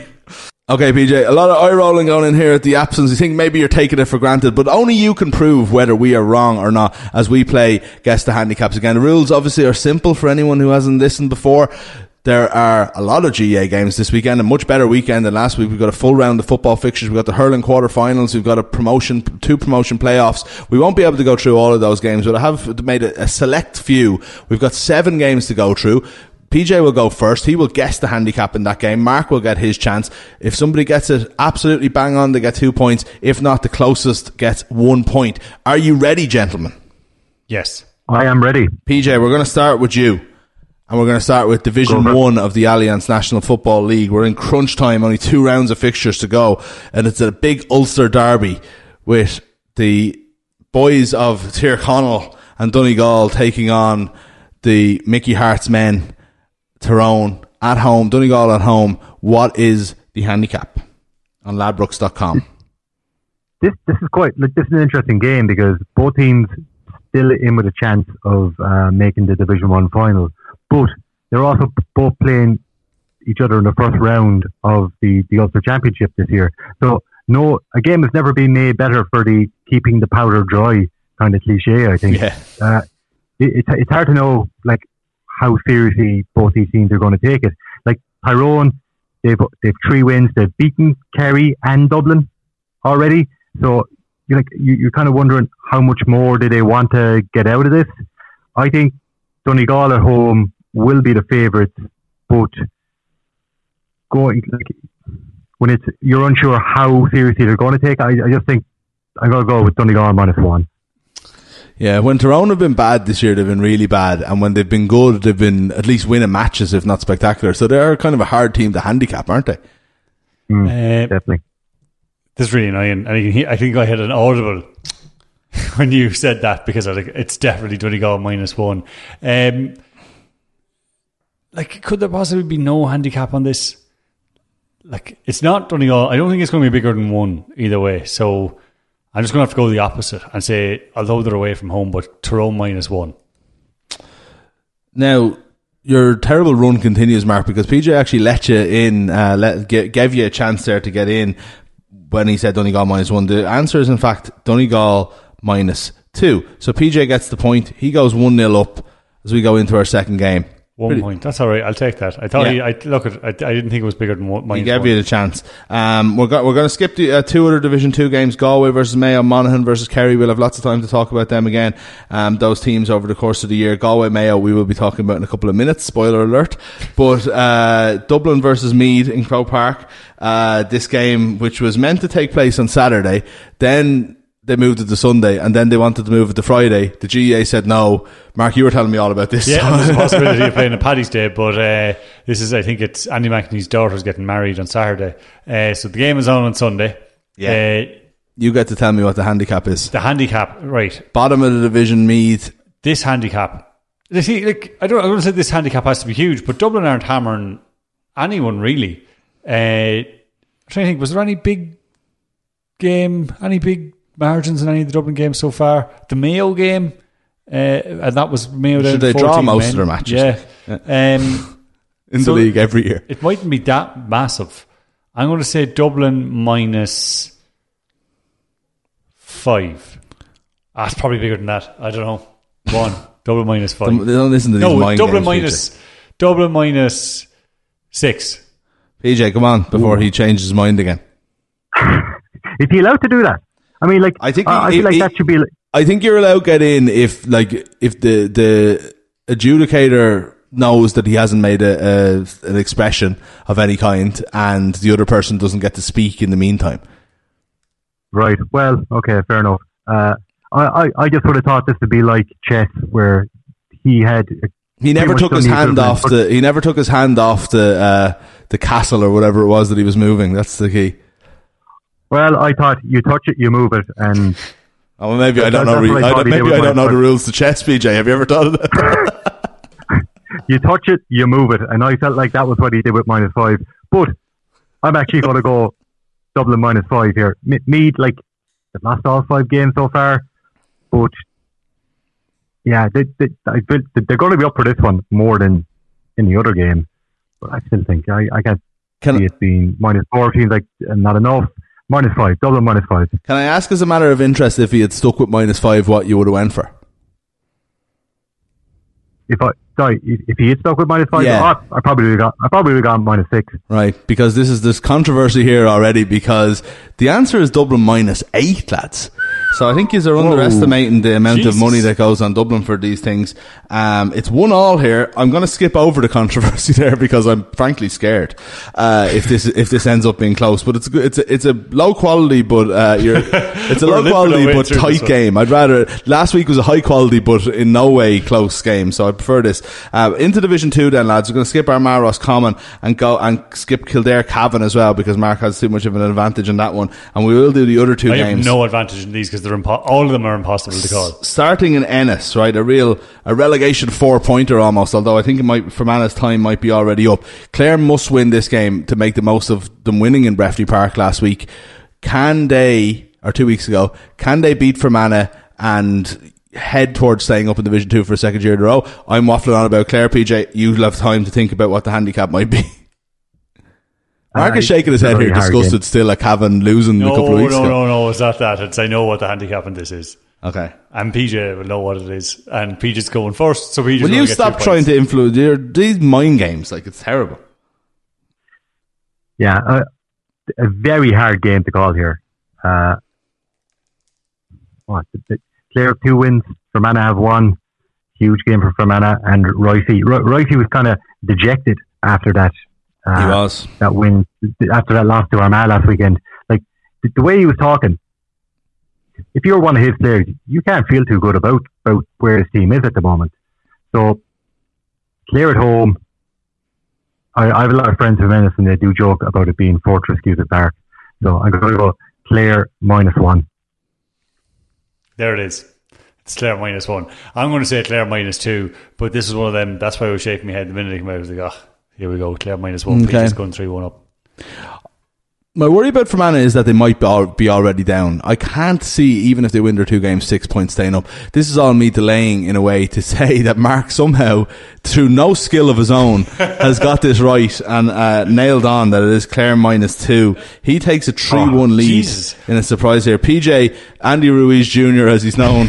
Okay, PJ, a lot of eye rolling going in here at the absence. You think maybe you're taking it for granted, but only you can prove whether we are wrong or not as we play Guess the Handicaps again. The rules obviously are simple for anyone who hasn't listened before. There are a lot of GAA games this weekend, a much better weekend than last week. We've got a full round of football fixtures. We've got the hurling quarterfinals. We've got a 2 promotion playoffs. We won't be able to go through all of those games, but I have made a select few. We've got 7 games to go through. PJ will go first. He will guess the handicap in that game. Mark will get his chance. If somebody gets it absolutely bang on, they get 2 points. If not, the closest gets 1 point. Are you ready, gentlemen? Yes. I am ready. PJ, we're going to start with you. And we're going to start with Division 1 of the Alliance National Football League. We're in crunch time, only 2 rounds of fixtures to go. And it's a big Ulster derby with the boys of Tyrconnell and Donegal taking on the Mickey Hart's men. Tyrone at home, Donegal at home. What is the handicap on ladbrokes.com? This is this is an interesting game because both teams still in with a chance of making the Division 1 final, but they're also both playing each other in the first round of the Ulster Championship this year. So a game has never been made better for the keeping the powder dry kind of cliche, I think. Yeah. It's hard to know how seriously both these teams are going to take it. Like Tyrone, they've 3 wins. They've beaten Kerry and Dublin already. So you're kind of wondering how much more do they want to get out of this. I think Donegal at home will be the favourites but going when you're unsure how seriously they're going to take, I just think I'm going to go with Donegal -1. Yeah, when Tyrone have been bad this year, they've been really bad, and when they've been good, they've been at least winning matches, if not spectacular. So they're kind of a hard team to handicap, aren't they? Definitely. This is really annoying. And I think I had an audible when you said that, because I was like, it's definitely Donegal -1. Like, could there possibly be no handicap on this? Like, it's not Donegal. I don't think it's going to be bigger than 1 either way. So I'm just going to have to go the opposite and say, although they're away from home, but Tyrone -1. Now, your terrible run continues, Mark, because PJ actually let you in, gave you a chance there to get in when he said Donegal -1. The answer is, in fact, Donegal -2. So PJ gets the point. He goes 1-0 up as we go into our second game. 1 point. That's all right. I'll take that. I thought I didn't think it was bigger than -1. He gave you the chance. We're going to skip the 2 other Division 2 games: Galway versus Mayo, Monaghan versus Kerry. We'll have lots of time to talk about them again. Those teams over the course of the year. Galway, Mayo, we will be talking about in a couple of minutes. Spoiler alert. But Dublin versus Meath in Croke Park. This game, which was meant to take place on Saturday, then they moved it to Sunday, and then they wanted to move it to Friday. The GEA said no. Mark, you were telling me all about this. Yeah, there's a possibility of playing a Paddy's Day, but this is, I think it's Andy McEnany's daughter's getting married on Saturday. So the game is on Sunday. Yeah. You get to tell me what the handicap is. The handicap, right. Bottom of the division, Meath. This handicap. See, like, I don't say this handicap has to be huge, but Dublin aren't hammering anyone, really. I'm trying to think, was there any big margins in any of the Dublin games so far? The Mayo game, and that was Mayo down 14 they draw most men. of their matches? Yeah. In the league every year. It mightn't be that massive. I'm going to say Dublin -5. It's probably bigger than that. I don't know. 1. Dublin -5. They don't listen to these mind Dublin games, Dublin -6. PJ, come on, before he changes his mind again. Is he allowed to do that? I mean, like, I think I feel like that should be. I think you're allowed to get in if the adjudicator knows that he hasn't made an expression of any kind, and the other person doesn't get to speak in the meantime. Right. Well, okay, fair enough. I just would have thought this to be like chess, where he never took his hand off the castle or whatever it was that he was moving. That's the key. Well, I thought you touch it, you move it, and well, maybe I don't know. Maybe I don't know the rules to chess, PJ. Have you ever thought of that? You touch it, you move it, and I felt like that was what he did with -5. But I'm actually going to go Dublin -5 here. Meath, like, they've lost all 5 games so far, but yeah, they're going to be up for this one more than in the other game. But I still think I can't see it being -4. Seems like not enough. -5, Dublin -5. Can I ask, as a matter of interest, if he had stuck with -5, what you would have went for? If he had stuck with -5, yeah. I probably would have gone -6. Right, because there's controversy here already, because the answer is Dublin -8, lads. So I think you're underestimating the amount of money that goes on Dublin for these things. It's 1-1 here. I'm going to skip over the controversy there because I'm frankly scared if this ends up being close. But it's a low quality but tight game. I'd rather, last week was a high quality but in no way close game, so I prefer this. Into Division 2 then, lads. We're going to skip our Maros Common and go and skip Kildare Cavan as well, because Mark has too much of an advantage in that one, and we will do the other 2 games. I have no advantage in these because all of them are impossible to call. Starting in Ennis, right, a relegation 4-pointer almost, although I think it might, Fermanagh time might be already up. Clare must win this game to make the most of them winning in Breffni Park last week. Can they, or 2 weeks ago, can they beat Fermanagh and head towards staying up in Division 2 for a second year in a row? I'm waffling on about Clare, PJ. You'll have time to think about what the handicap might be. Mark is shaking his head here, disgusted still at Cavan losing a couple of weeks ago. No, it's not that. It's I know what the handicap in this is. Okay. And PJ will know what it is. And PJ's going first, so PJ's will you stop trying to influence these mind games? Like, it's terrible. Yeah, a very hard game to call here. Clare have 2 wins, Fermanagh have 1. Huge game for Fermanagh, and Ricey was kind of dejected after that. He was. That win, after that loss to Armagh last weekend. Like, the way he was talking, if you're one of his players, you can't feel too good about where his team is at the moment. So, Clare at home. I have a lot of friends who Venice, and they do joke about it being Fortress Cusack Park. So I'm going to go Clare -1. There it is. It's Clare -1. I'm going to say Clare -2, but this is one of them. That's why I was shaking my head the minute I came out. I was like, here we go, Clare -1. Okay. Peter's going 3-1 up. My worry about Fermanagh is that they might be already down. I can't see, even if they win their 2 games, 6 points staying up. This is all me delaying in a way to say that Mark somehow, through no skill of his own, has got this right and nailed on that it is Clare -2. He takes a 3-1 lead Jesus. in a surprise here. PJ, Andy Ruiz Jr., as he's known.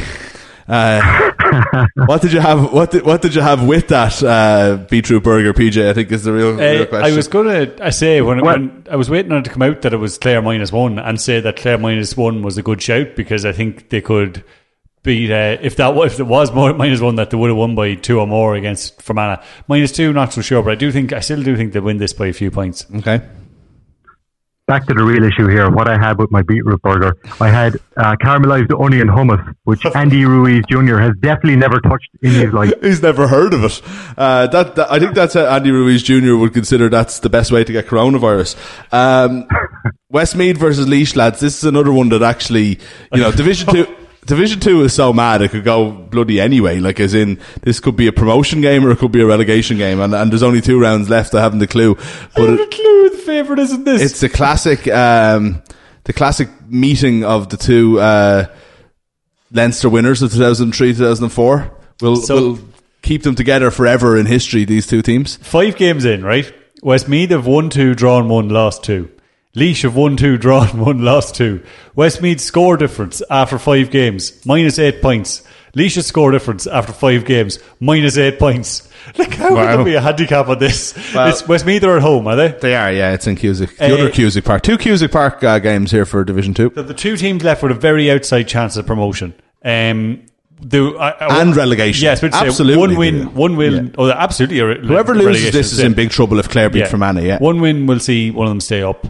What did you have? What did you have with that beetroot burger, PJ? I think is the real question. I was going to say when I was waiting on it to come out that it was Clare -1 and say that Clare -1 was a good shout, because I think they could beat if it was -1 that they would have won by 2 or more against Fermanagh. -2, not so sure, but I still do think they win this by a few points. Okay. Back to the real issue here. What I had with my beetroot burger, I had caramelized onion hummus, which Andy Ruiz Jr. has definitely never touched in his life. He's never heard of it. That I think that's Andy Ruiz Jr. would consider that's the best way to get coronavirus. Westmeath versus Laois, lads. This is another one that actually, Division 2. Division 2 is so mad it could go bloody anyway. Like, as in, this could be a promotion game or it could be a relegation game, and there's only 2 rounds left. I haven't a clue. But I have a clue who the favourite is in this. It's the classic meeting of the 2 Leinster winners of 2003-2004. We'll keep them together forever in history, these 2 teams. 5 games in, right? Westmeath have won 2, drawn 1, lost 2. Laois have won 2, drawn 1, lost 2. Westmeath's score difference after 5 games, -8 points. Laois's score difference after 5 games, -8 points. Like, how would there be a handicap on this? Well, it's Westmeath are at home, are they? They are, yeah. It's in Cusack. The other Cusack Park. 2 Cusack Park games here for Division 2. The 2 teams left with a very outside chance of promotion. And relegation. Yes, absolutely. One win. Yeah. Oh, absolutely. Whoever loses this is in big trouble if Clare beat Fermanagh, yeah. One win will see one of them stay up.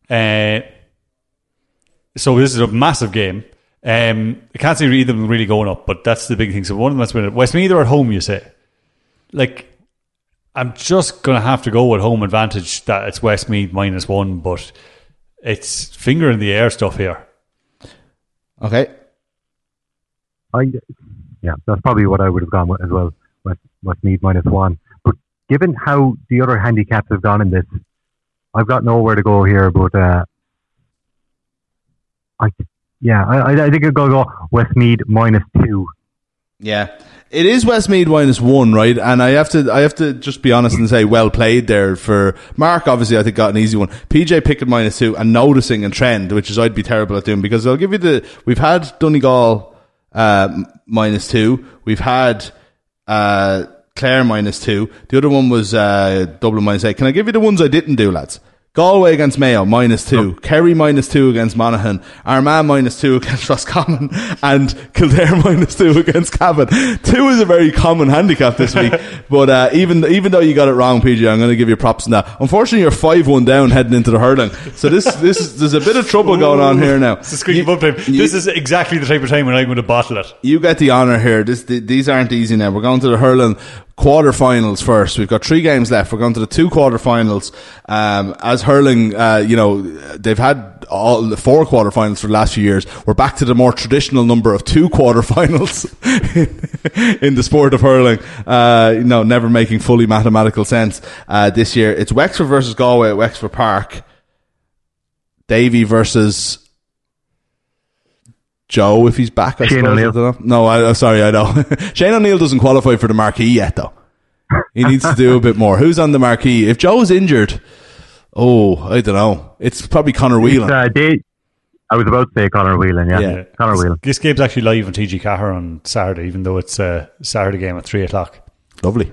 So this is a massive game. I can't see either of them really going up, but that's the big thing. So one of them must win it. Westmeath are at home, you say. Like, I'm just going to have to go with home advantage that it's Westmeath -1, but it's finger in the air stuff here. Okay. That's probably what I would have gone with as well. Westmeath -1. But given how the other handicaps have gone in this, I've got nowhere to go here, but I think I'll go Westmeath -2. Yeah, it is Westmeath -1, right? And I have to just be honest and say, well played there for Mark. Obviously, I think got an easy one. PJ picking -2 and noticing a trend, which is I'd be terrible at doing, because I'll give you we've had Donegal -2, we've had Clare -2. The other one was Dublin -8. Can I give you the ones I didn't do, lads? Galway against Mayo -2, Kerry -2 against Monaghan, Armagh -2 against Roscommon, and Kildare -2 against Cavan. 2 is a very common handicap this week, but even though you got it wrong, PJ, I'm going to give you props on that. Unfortunately, you're 5-1 down heading into the hurling, so there's a bit of trouble going on here now. It's a squeaky bum time. This is exactly the type of time when I'm going to bottle it. You get the honour here. These aren't easy now. We're going to the hurling quarterfinals first. We've got 3 games left. We're going to the 2 quarterfinals. As hurling, they've had all the 4 quarterfinals for the last few years. We're back to the more traditional number of 2 quarterfinals in the sport of hurling. Never making fully mathematical sense. This year, it's Wexford versus Galway at Wexford Park. Davy versus Joe, if he's back, I Shane suppose. O'Neill. I don't know. No, sorry, I know. Shane O'Neill doesn't qualify for the marquee yet, though. He needs to do a bit more. Who's on the marquee? If Joe's injured, I don't know. It's probably Conor Whelan. I was about to say Conor Whelan, yeah. Conor Whelan. This game's actually live on TG Cahir on Saturday, even though it's a Saturday game at 3:00. Lovely.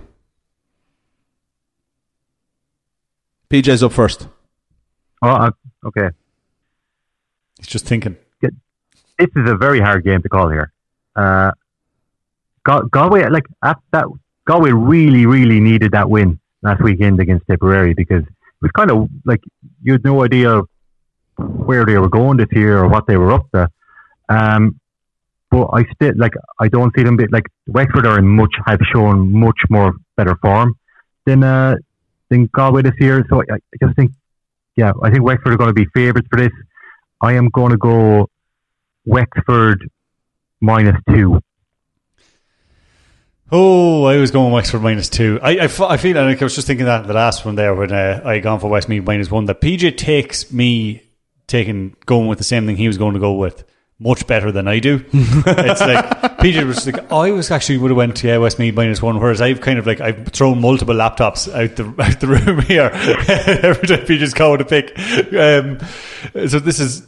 PJ's up first. Oh, okay. He's just thinking. This is a very hard game to call here. Galway, Galway really, really needed that win last weekend against Tipperary, because it was kind of like you had no idea where they were going this year or what they were up to. But I still I don't see them Wexford have shown much more better form than Galway this year. So I just think, I think Wexford are going to be favourites for this. I am going to go Wexford -2. Oh, I was going Wexford -2. I feel like I was just thinking that the last one there when I gone for Westmeath -1. That PJ takes me going with the same thing he was going to go with much better than I do. It's like PJ was like, I was actually would have went to Westmeath -1, whereas I've kind of I've thrown multiple laptops out the room here every time PJ's going to pick. So this is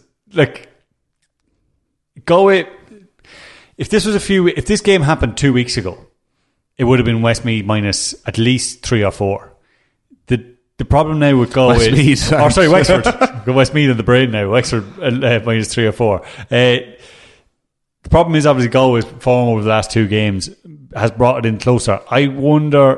Galway. If this game happened 2 weeks ago, it would have been Westmeath minus at least 3 or 4. The problem now with Galway... Wexford. Go Westmeath in the brain now. Wexford minus 3 or 4. The problem is obviously Galway's form over the last 2 games has brought it in closer. I wonder...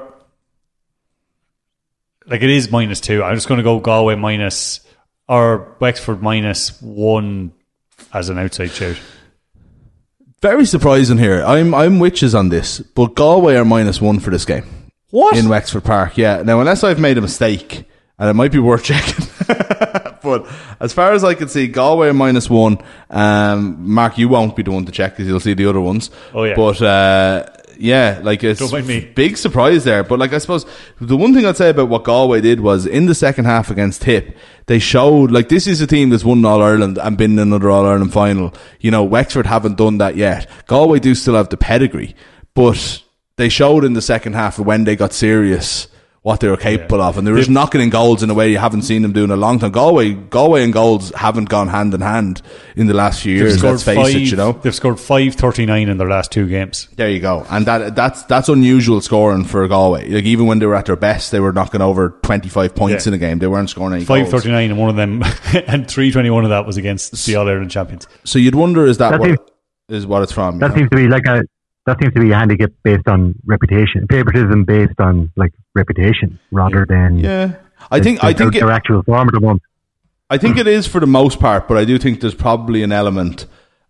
it is -2. I'm just going to go Galway or Wexford -1 as an outside shout. Very surprising here. I'm witches on this, but Galway are -1 for this game. What? In Wexford Park, yeah. Now, unless I've made a mistake, and it might be worth checking. But as far as I can see, Galway are -1. Mark, you won't be the one to check because you'll see the other ones. Oh, yeah. But, it's don't mind me. Big surprise there. But, I suppose the one thing I'd say about what Galway did was in the second half against Tip, they showed, this is a team that's won All-Ireland and been in another All-Ireland final. Wexford haven't done that yet. Galway do still have the pedigree, but they showed in the second half when they got serious what they were capable of, and they were just knocking in goals in a way you haven't seen them do in a long time. Galway and goals haven't gone hand in hand in the last few years. Let's face it, they've scored 539 in their last 2 games. There you go, and that's unusual scoring for Galway. Even when they were at their best, they were knocking over 25 points in a game. They weren't scoring any 539, and one of them, and 321 of that was against the All Ireland champions. So you'd wonder, is that what it's from? That seems to be that seems to be a handicap based on reputation, favoritism based on reputation rather than I think their actual form of the one. I think it is for the most part, but I do think there's probably an element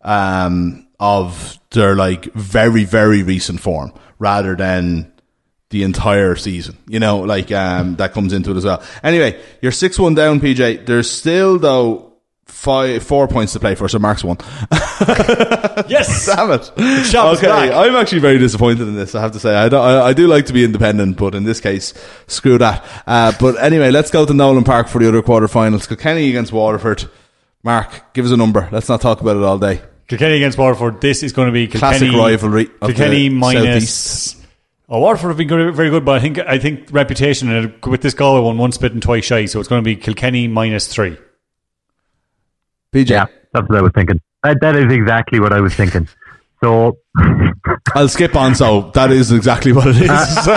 of their very, very recent form rather than the entire season. That comes into it as well. Anyway, you're 6-1 down, PJ. There's still though 4 points to play for, so Mark's won. Yes, damn it. Okay, I'm actually very disappointed in this. I have to say, I do like to be independent, but in this case, screw that. But anyway, let's go to Nolan Park for the other quarterfinals. Kilkenny against Waterford. Mark, give us a number. Let's not talk about it all day. Kilkenny against Waterford. This is going to be Kilkenny, classic rivalry. Kilkenny minus. Waterford have been very good, but I think reputation with this Galway one spitting twice shy, so it's going to be Kilkenny -3. PJ. Yeah, that's what I was thinking. That is exactly what I was thinking. So I'll skip on. So that is exactly what it is.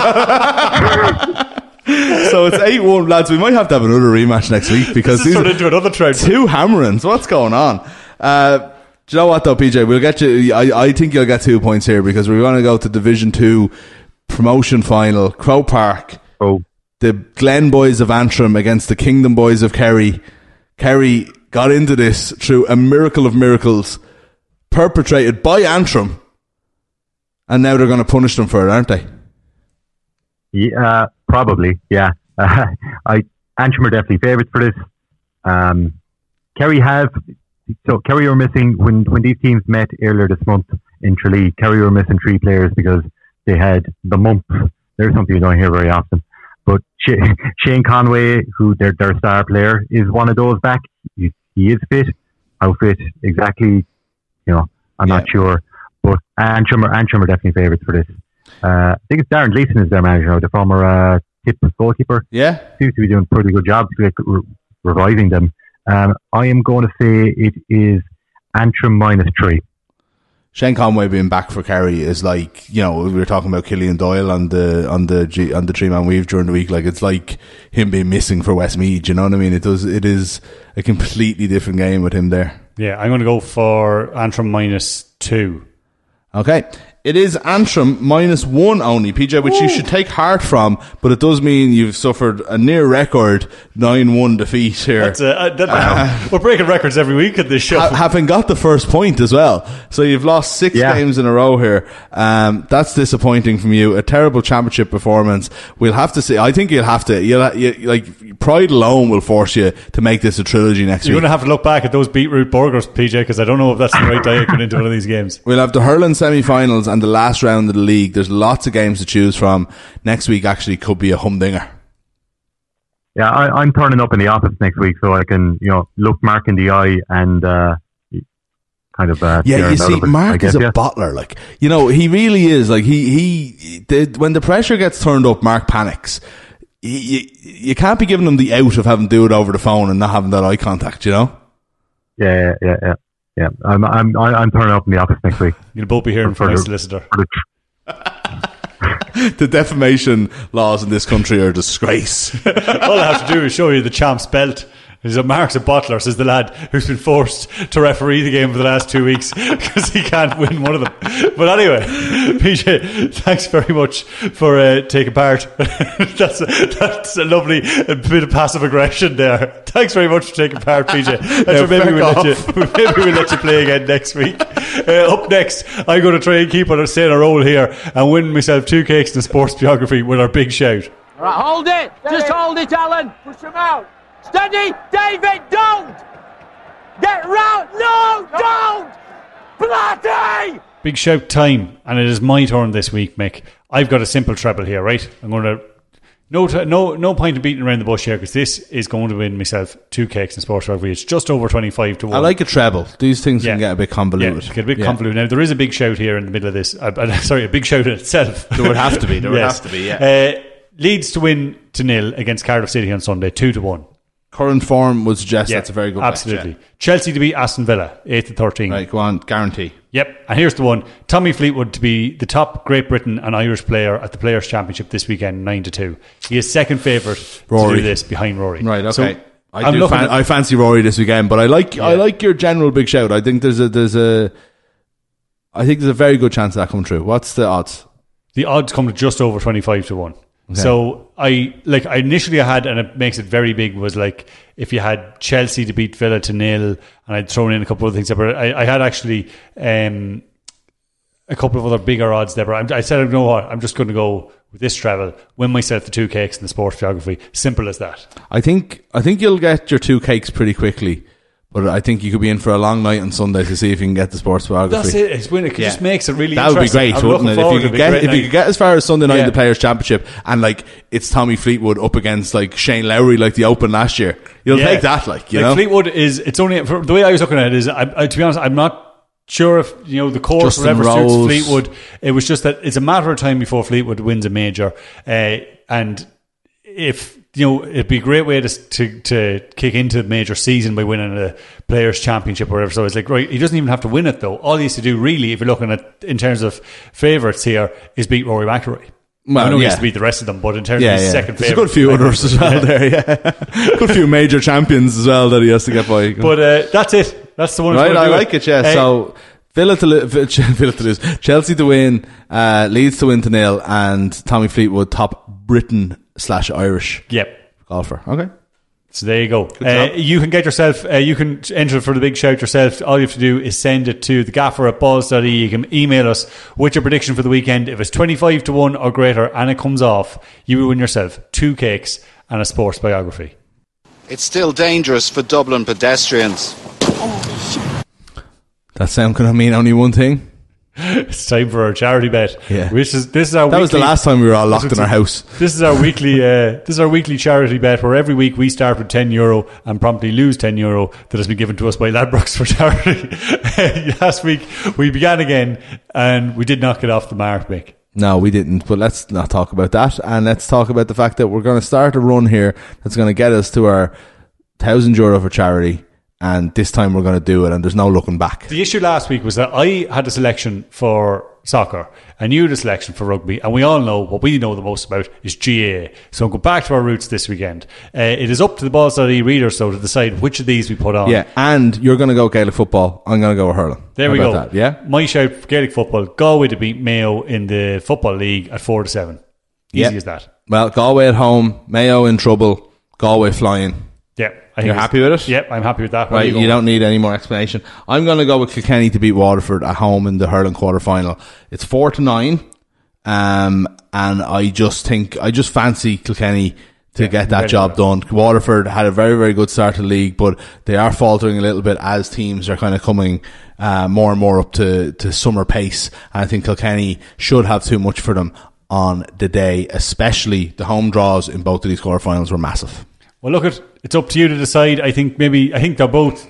So it's 8-1, lads. We might have to have another rematch next week because this is turned into another trend. 2 hammerings. What's going on? Do you know what though, PJ? We'll get you. I think you'll get 2 points here because we're going to go to Division 2 promotion final, Croke Park. Oh, the Glen boys of Antrim against the Kingdom boys of Kerry. Kerry got into this through a miracle of miracles perpetrated by Antrim, and now they're going to punish them for it, aren't they? Yeah, probably. Yeah, Antrim are definitely favourites for this. Kerry were missing when these teams met earlier this month in Tralee. Kerry were missing 3 players because they had the mumps. There's something you don't hear very often. But Shane Conway, who their star player, is one of those back. He is fit. How fit exactly? I'm not sure. But Antrim are definitely favourites for this. I think it's Darren Gleeson is their manager now, the former Tip goalkeeper. Yeah, seems to be doing a pretty good job reviving them. I am going to say it is Antrim -3. Shane Conway being back for Kerry is we were talking about Killian Doyle on the 3-man weave during the week. It's like him being missing for Westmeath. You know what I mean? It is a completely different game with him there. Yeah, I'm going to go for Antrim -2. Okay. It is Antrim -1 only, PJ, which you should take heart from, but it does mean you've suffered a near record 9-1 defeat here. We're breaking records every week at this show. Having got the first point as well. So you've lost 6 games in a row here. That's disappointing from you. A terrible championship performance. We'll have to see. I think you'll have to, like, pride alone will force you to make this a trilogy next week. You're going to have to look back at those beetroot burgers, PJ, because I don't know if that's the right diet going into one of these games. We'll have the hurling semi-finals and the last round of the league. There's lots of games to choose from. Next week actually could be a humdinger. Yeah, I'm turning up in the office next week so I can, look Mark in the eye and kind of. You see, Mark is a bottler. Like, he really is. Like, when the pressure gets turned up, Mark panics. You can't be giving him the out of having to do it over the phone and not having that eye contact. Yeah. I'm turning up in the office next week. You'll both be hearing from my solicitor. The defamation laws in this country are a disgrace. All I have to do is show you the champ's belt. Mark's a bottler, says the lad who's been forced to referee the game for the last 2 weeks because he can't win one of them. But anyway, PJ, thanks very much for taking part. That's a lovely bit of passive aggression there. Thanks very much for taking part, PJ. Maybe we'll let you play again next week. Up next, I'm going to try and keep on staying a roll here and win myself 2 cakes in sports geography with our big shout. All right, hold it. Just hold it, Alan. Push him out. Steady, David, don't! Get round! No, don't! Bloody! Big shout time, and it is my turn this week, Mick. I've got a simple treble here, right? I'm going to... No point in beating around the bush here, because this is going to win myself 2 cakes in sports rugby. It's just over 25 to 1. I like a treble. These things can get a bit convoluted. Yeah, get a bit convoluted. Now, there is a big shout here in the middle of this. Sorry, a big shout in itself. There would have to be. Leeds to win to 0 against Cardiff City on Sunday, 2-1. Current form would suggest that's a very good absolutely bet. Chelsea to beat Aston Villa 8-13. Right, go on, guarantee. Yep, and here's the one: Tommy Fleetwood to be the top Great Britain and Irish player at the Players' Championship this weekend, 9-2. He is second favourite to do this behind Rory. Right, okay. So I fancy Rory this weekend, but I like your general big shout. I think there's a very good chance of that coming true. What's the odds? The odds come to just over 25 to 1. Okay. So I initially had, and it makes it very big, was like if you had Chelsea to beat Villa to 0, and I'd thrown in a couple of things there, but I had actually a couple of other bigger odds there. But I said, you know what, I'm just going to go with this travel, win myself the 2 cakes in the sports geography. Simple as that. I think you'll get your 2 cakes pretty quickly. But I think you could be in for a long night on Sunday to see if you can get the sports biography. That's it. It just makes it really that interesting. That would be great, wouldn't it? If you could get as far as Sunday night in the Players' Championship and like it's Tommy Fleetwood up against like Shane Lowry like the Open last year, you'll take that. You know, Fleetwood it's only for the way I was looking at it is to be honest, I'm not sure if the course or whatever suits Fleetwood. It was just that it's a matter of time before Fleetwood wins a major, and if. It'd be a great way to kick into the major season by winning a Players' Championship or whatever. So it's like, right, he doesn't even have to win it though. All he has to do really, if you're looking at in terms of favourites here, is beat Rory McIlroy. Well, I know he has to beat the rest of them, but in terms of his second favourite, there's a good few others as well there. Good few major champions as well that he has to get by. But that's it. That's the one. Right, I like it. Yeah. So Villa to lose, Chelsea to win, Leeds to win to 0, and Tommy Fleetwood top Britain/Irish. Yep. Golfer. Okay. So there you go. You can get yourself, you can enter for the big shout yourself. All you have to do is send it to the gaffer at balls.ie. You can email us with your prediction for the weekend. If it's 25 to 1 or greater and it comes off, you will win yourself 2 cakes and a sports biography. It's still dangerous for Dublin pedestrians. That sound going to mean only one thing. It's time for our charity bet. Yeah. That was the last time we were all locked in our house. This is our weekly charity bet where every week we start with €10 and promptly lose €10 that has been given to us by Ladbrokes for charity. Last week we began again and we did not get off the mark, Mick. No, we didn't, but let's not talk about that, and let's talk about the fact that we're going to start a run here that's going to get us to our €1,000 for charity, and this time we're going to do it, and there's no looking back. The issue last week was that I had a selection for soccer and you had a selection for rugby, and we all know what we know the most about is GAA. So I'm going back to our roots this weekend. It is up to the Balls.ie readers though to decide which of these we put on. Yeah, and you're going to go Gaelic football. I'm going to go with hurling. There we go. That? Yeah, my shout for Gaelic football: Galway to beat Mayo in the Football League at 4-7. Easy as that. Well, Galway at home, Mayo in trouble, Galway flying. Yeah, I think you're happy with it? Yep, I'm happy with that. Right, you don't need any more explanation. I'm going to go with Kilkenny to beat Waterford at home in the hurling quarter-final. It's 4-9, and I just fancy Kilkenny to get that job done. Waterford had a very, very good start to the league, but they are faltering a little bit as teams are kind of coming more and more up to summer pace. And I think Kilkenny should have too much for them on the day, especially the home draws in both of these quarterfinals were massive. Well, look, it's up to you to decide. I think they're both.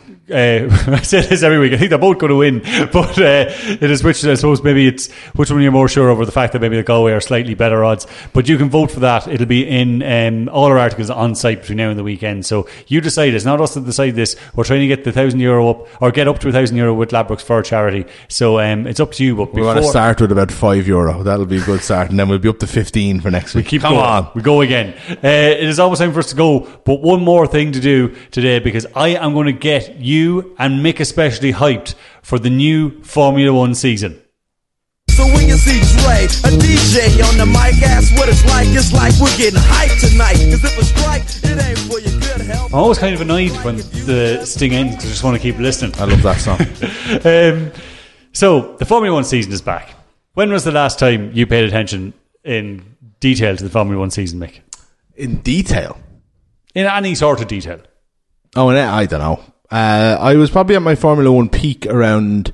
I say this every week. I think they're both going to win, but it is which I suppose maybe it's which one you're more sure over the fact that maybe the Galway are slightly better odds. But you can vote for that. It'll be in all our articles on site between now and the weekend. So you decide. It's not us to decide this. We're trying to get the €1,000 up or get up to €1,000 with Ladbrokes for charity. So it's up to you. But we want to start with about €5. That'll be a good start, and then we'll be up to 15 for next week. We keep going. On. We go again. It is almost time for us to go. But one more thing to do today, because I am going to get you and Mick especially hyped for the new Formula 1 season. So when you see Dre, a DJ on the mic, ask what it's like we're getting hyped tonight. Cause if a strike, it ain't for your good health. I'm always kind of annoyed when the sting ends because I just want to keep listening. I love that song. So the Formula 1 season is back. When was the last time you paid attention in detail to the Formula 1 season, Mick? In detail? In any sort of detail. Oh, I don't know. I was probably at my Formula 1 peak around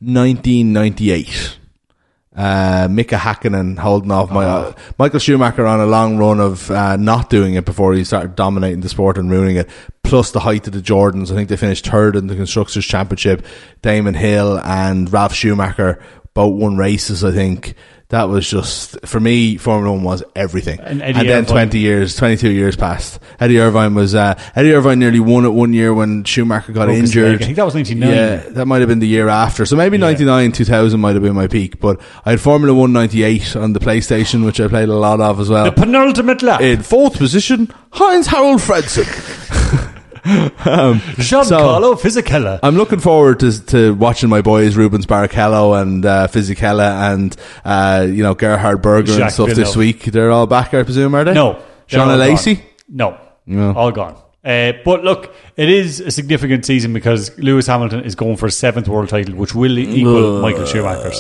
1998. Mika Hakkinen holding off Michael Schumacher on a long run of not doing it before he started dominating the sport and ruining it. Plus the height of the Jordans. I think they finished third in the Constructors' Championship. Damon Hill and Ralf Schumacher both won races, I think. That was just, for me, Formula 1 was everything. And then 22 years passed. Eddie Irvine nearly won it one year when Schumacher got injured. I think that was 99. Yeah, that might have been the year after. So maybe 99, 2000 might have been my peak. But I had Formula 1 98 on the PlayStation, which I played a lot of as well. The penultimate lap. In fourth position, Heinz-Harald Frentzen. Giancarlo Fisichella. I'm looking forward to watching my boys Rubens Barrichello and Fisichella and Gerhard Berger Jacques and stuff Villeneuve. This week. They're all back, I presume, are they? No. Sean Lacey? No. All gone. But look, it is a significant season because Lewis Hamilton is going for a 7th world title, which will equal Michael Schumacher's.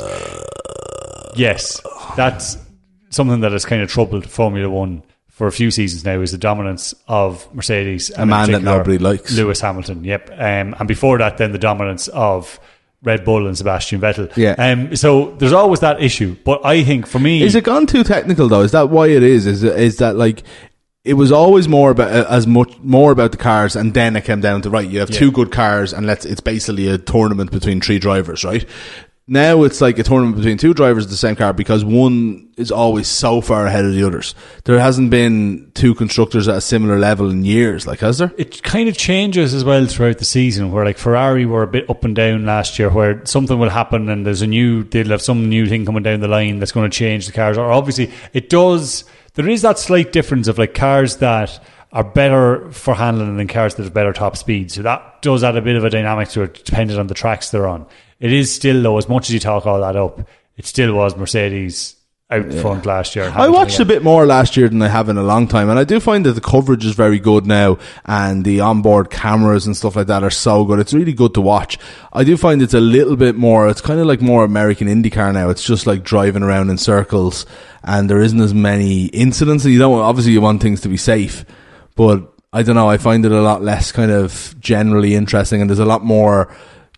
Yes, that's something that has kind of troubled Formula 1 for a few seasons now, is the dominance of Mercedes. A man that nobody likes. Lewis Hamilton, yep. And before that, then the dominance of Red Bull and Sebastian Vettel. Yeah. So there's always that issue. But I think for me... Is it gone too technical though? Is that why it is? Is that like... It was always more about the cars, and then it came down to, right, you have two good cars and it's basically a tournament between 3 drivers, right? Now it's like a tournament between 2 drivers of the same car because one is always so far ahead of the others. There hasn't been 2 constructors at a similar level in years, like, has there? It kind of changes as well throughout the season, where like Ferrari were a bit up and down last year, where something will happen and they'll have some new thing coming down the line that's going to change the cars. Or obviously there is that slight difference of like cars that are better for handling than cars that have better top speed. So that does add a bit of a dynamic to it, depending on the tracks they're on. It is still, though, as much as you talk all that up, it still was Mercedes out front last year. I watched a bit more last year than I have in a long time, and I do find that the coverage is very good now, and the onboard cameras and stuff like that are so good. It's really good to watch. I do find it's a little bit more, it's kind of like more American IndyCar now. It's just like driving around in circles, and there isn't as many incidents. Obviously you want things to be safe, but I don't know, I find it a lot less kind of generally interesting, and there's a lot more,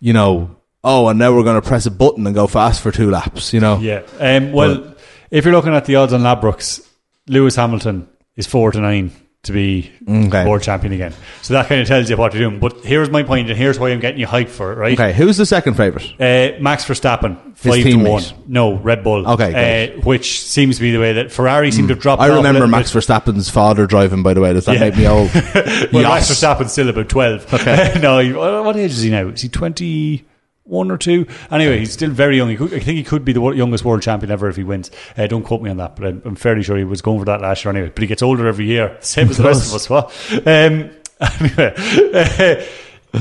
and now we're going to press a button and go fast for 2 laps, Yeah. If you're looking at the odds on Ladbrokes, Lewis Hamilton is 4-9 to be world champion again. So that kind of tells you what they're doing. But here's my point, and here's why I'm getting you hyped for it, right? Okay, who's the second favourite? Max Verstappen, His 5-1. No, Red Bull. Okay, which seems to be the way that Ferrari seem to have dropped off. I remember Max Verstappen's father driving, by the way. Does that make me old? Well, Max Verstappen's still about 12. Okay. No, what age is he now? Is he 21 or 2? Anyway, he's still very young. I think he could be the youngest world champion ever if he wins. Don't quote me on that, but I'm fairly sure he was going for that last year anyway. But he gets older every year, same as the rest of us. What? Anyway,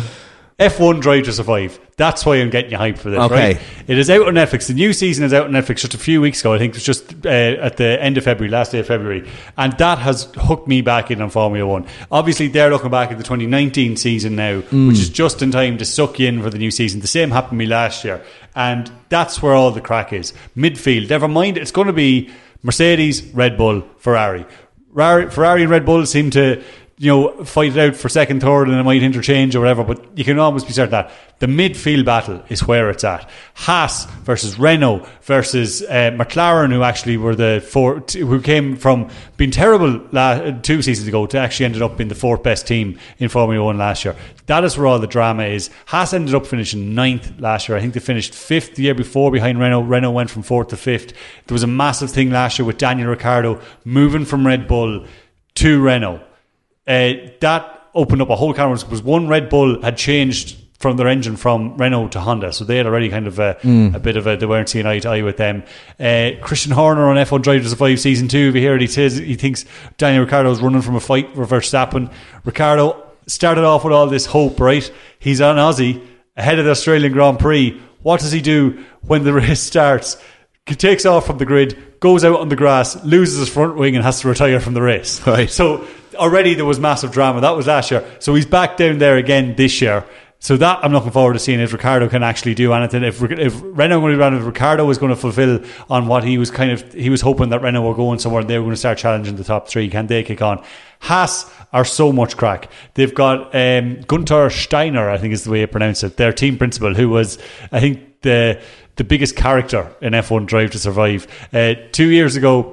F1 Drive to Survive. That's why I'm getting you hyped for this, right? It is out on Netflix. The new season is out on Netflix just a few weeks ago. I think it was just at the end of February, last day of February. And that has hooked me back in on Formula 1. Obviously, they're looking back at the 2019 season now, which is just in time to suck you in for the new season. The same happened to me last year. And that's where all the crack is. Midfield. Never mind, it's going to be Mercedes, Red Bull, Ferrari. Ferrari and Red Bull seem to fight it out for second, third, and it might interchange or whatever, but you can almost be certain that the midfield battle is where it's at. Haas versus Renault versus McLaren, who actually were who came from being terrible 2 seasons ago to actually ended up being the 4th best team in Formula 1 last year. That is where all the drama is. Haas ended up finishing 9th last year. I think they finished 5th the year before behind Renault. Renault went from 4th to 5th. There was a massive thing last year with Daniel Ricciardo moving from Red Bull to Renault. That opened up a whole can because one Red Bull had changed from their engine from Renault to Honda, so they had already kind of a bit of they weren't seeing eye to eye with them. Christian Horner on F1 Drive to Survive season 2, if you hear it, he says he thinks Daniel Ricciardo's running from a fight with Verstappen. Ricciardo started off with all this hope, right? He's on Aussie ahead of the Australian Grand Prix. What does he do when the race starts? He takes off from the grid, goes out on the grass, loses his front wing and has to retire from the race. Right. So already there was massive drama. That was last year. So he's back down there again this year. So that I'm looking forward to seeing if Ricciardo can actually do anything. If Renault going to run, if Ricciardo was going to fulfill on what he was hoping that Renault were going somewhere and they were going to start challenging the top 3. Can they kick on? Haas are so much crack. They've got Gunther Steiner, I think is the way you pronounce it, their team principal, who was, I think, the biggest character in F1 Drive to Survive. 2 years ago,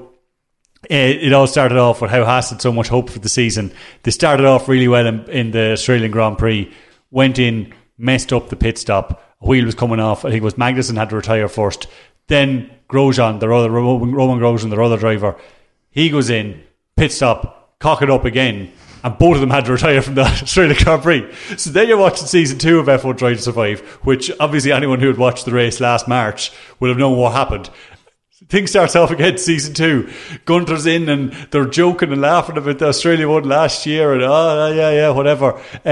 it all started off with how Haas had so much hope for the season. They started off really well in the Australian Grand Prix, went in, messed up the pit stop. A wheel was coming off. I think it was Magnussen had to retire first. Then Grosjean, Roman Grosjean, their other driver, he goes in, pit stop, cock it up again, and both of them had to retire from the Australian Grand Prix. So then you're watching season 2 of F1 Drive to Survive, which obviously anyone who had watched the race last March will have known what happened. Thing starts off again, season 2. Gunther's in and they're joking and laughing about the Australia one last year and whatever.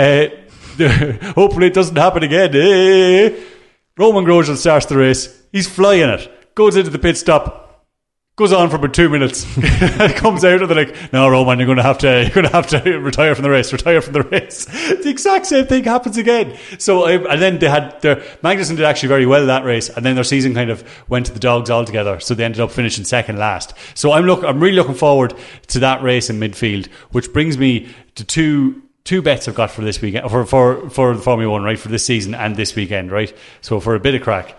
Hopefully it doesn't happen again. Roman Grosjean starts the race. He's flying it. Goes into the pit stop. Goes on for about 2 minutes. Comes out and they're like, "No, Roman, you're going to have to retire from the race. Retire from the race." The exact same thing happens again. So and then they had Magnussen did actually very well that race, and then their season kind of went to the dogs altogether. So they ended up finishing second last. So I'm really looking forward to that race in midfield, which brings me to two bets I've got for this weekend for the Formula 1, right, for this season and this weekend, right. So for a bit of crack,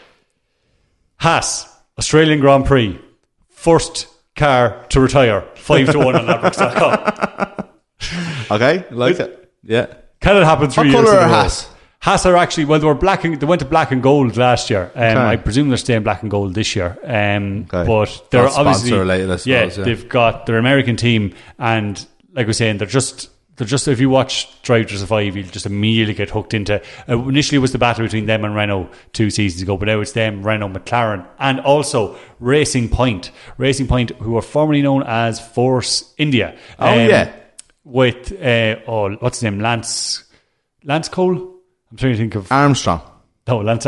Haas Australian Grand Prix. First car to retire, 5-1 on Ladbrokes.com. Okay, like it. Yeah. Can it happen 3 years in a row? What colour are Haas? Haas are actually, well, they went to black and gold last year. I presume they're staying black and gold this year. But they're that's obviously sponsor related, I suppose. Yeah, they've got their American team, and like we're saying, they're just if you watch Drive to Survive, you'll just immediately get hooked into. Initially, it was the battle between them and Renault 2 seasons ago, but now it's them, Renault, McLaren, and also Racing Point, who were formerly known as Force India. With what's his name, Lance Cole. I'm trying to think of Armstrong. No, Lance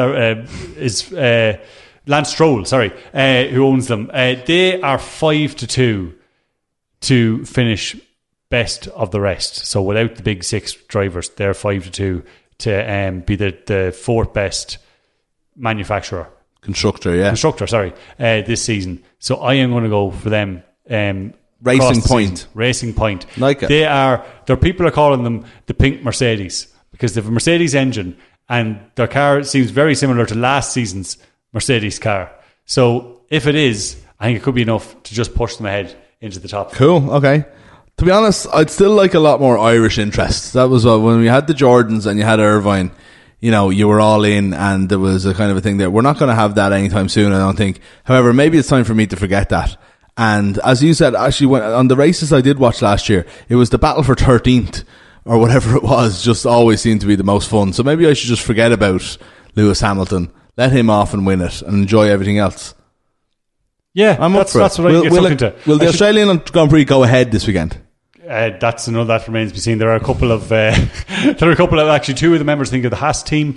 Stroll. Sorry, who owns them? They are 5-2 to finish best of the rest. So without the big 6 drivers, they're 5-2 to be the 4th best constructor this season. So I am going to go for them. Racing Point. Like it. Their people are calling them the pink Mercedes because they have a Mercedes engine and their car seems very similar to last season's Mercedes car. So if it is, I think it could be enough to just push them ahead into the top. Cool. Okay. To be honest, I'd still like a lot more Irish interest. That was when we had the Jordans and you had Irvine, you were all in, and there was a kind of a thing there. We're not going to have that anytime soon, I don't think. However, maybe it's time for me to forget that. And as you said, actually, on the races I did watch last year, it was the battle for 13th or whatever it was, just always seemed to be the most fun. So maybe I should just forget about Lewis Hamilton, let him off and win it, and enjoy everything else. Yeah, I'm up for that's it. what I get stuck into. Will the Australian Grand Prix go ahead this weekend? That remains to be seen. There are a couple of actually two of the members, I think, of the Haas team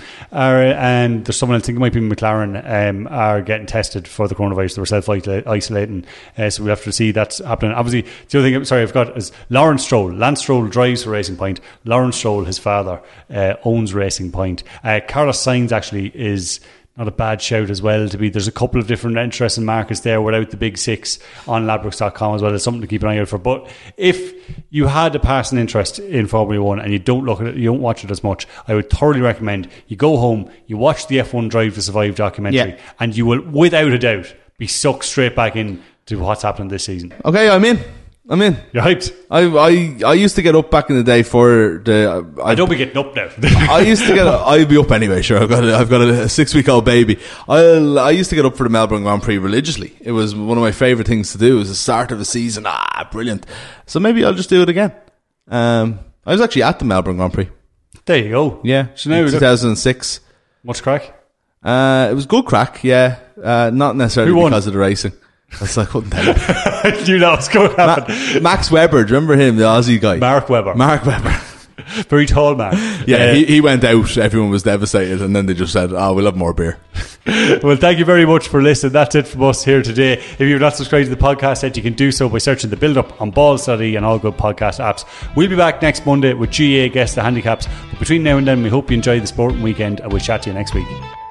and there's someone else, I think it might be McLaren, are getting tested for the coronavirus. They were self-isolating, so we'll have to see that's happening. Obviously, the other thing, I've got is Lance Stroll drives for Racing Point. Lawrence Stroll, his father, owns Racing Point. Carlos Sainz actually is not a bad shout as well. There's a couple of different interesting markets there without the big six on Ladbrokes.com as well. It's something to keep an eye out for. But if you had a passing interest in Formula 1 and you don't look at it, you don't watch it as much, I would thoroughly recommend you go home, you watch the F1 Drive to Survive documentary, and you will, without a doubt, be sucked straight back in to what's happening this season. Okay, I'm in. You're hyped. I used to get up back in the day for the. I don't be getting up now. I'd be up anyway. Sure, I've got a 6-week-old baby. I used to get up for the Melbourne Grand Prix religiously. It was one of my favourite things to do. It was the start of a season. Brilliant. So maybe I'll just do it again. I was actually at the Melbourne Grand Prix. There you go. Yeah, so now 2006. Much crack? It was good crack. Yeah, not necessarily because of the racing. That's I couldn't tell you. I knew that was going to happen. Max Webber, do you remember him, the Aussie guy? Mark Webber. Very tall man. Yeah, he went out, everyone was devastated, and then they just said, we'll have more beer. Well, thank you very much for listening. That's it from us here today. If you've not subscribed to the podcast yet, you can do so by searching The Build Up on Ball.ie and all good podcast apps. We'll be back next Monday with GA Guess the Handicaps. But between now and then, we hope you enjoy the sporting weekend, and we'll chat to you next week.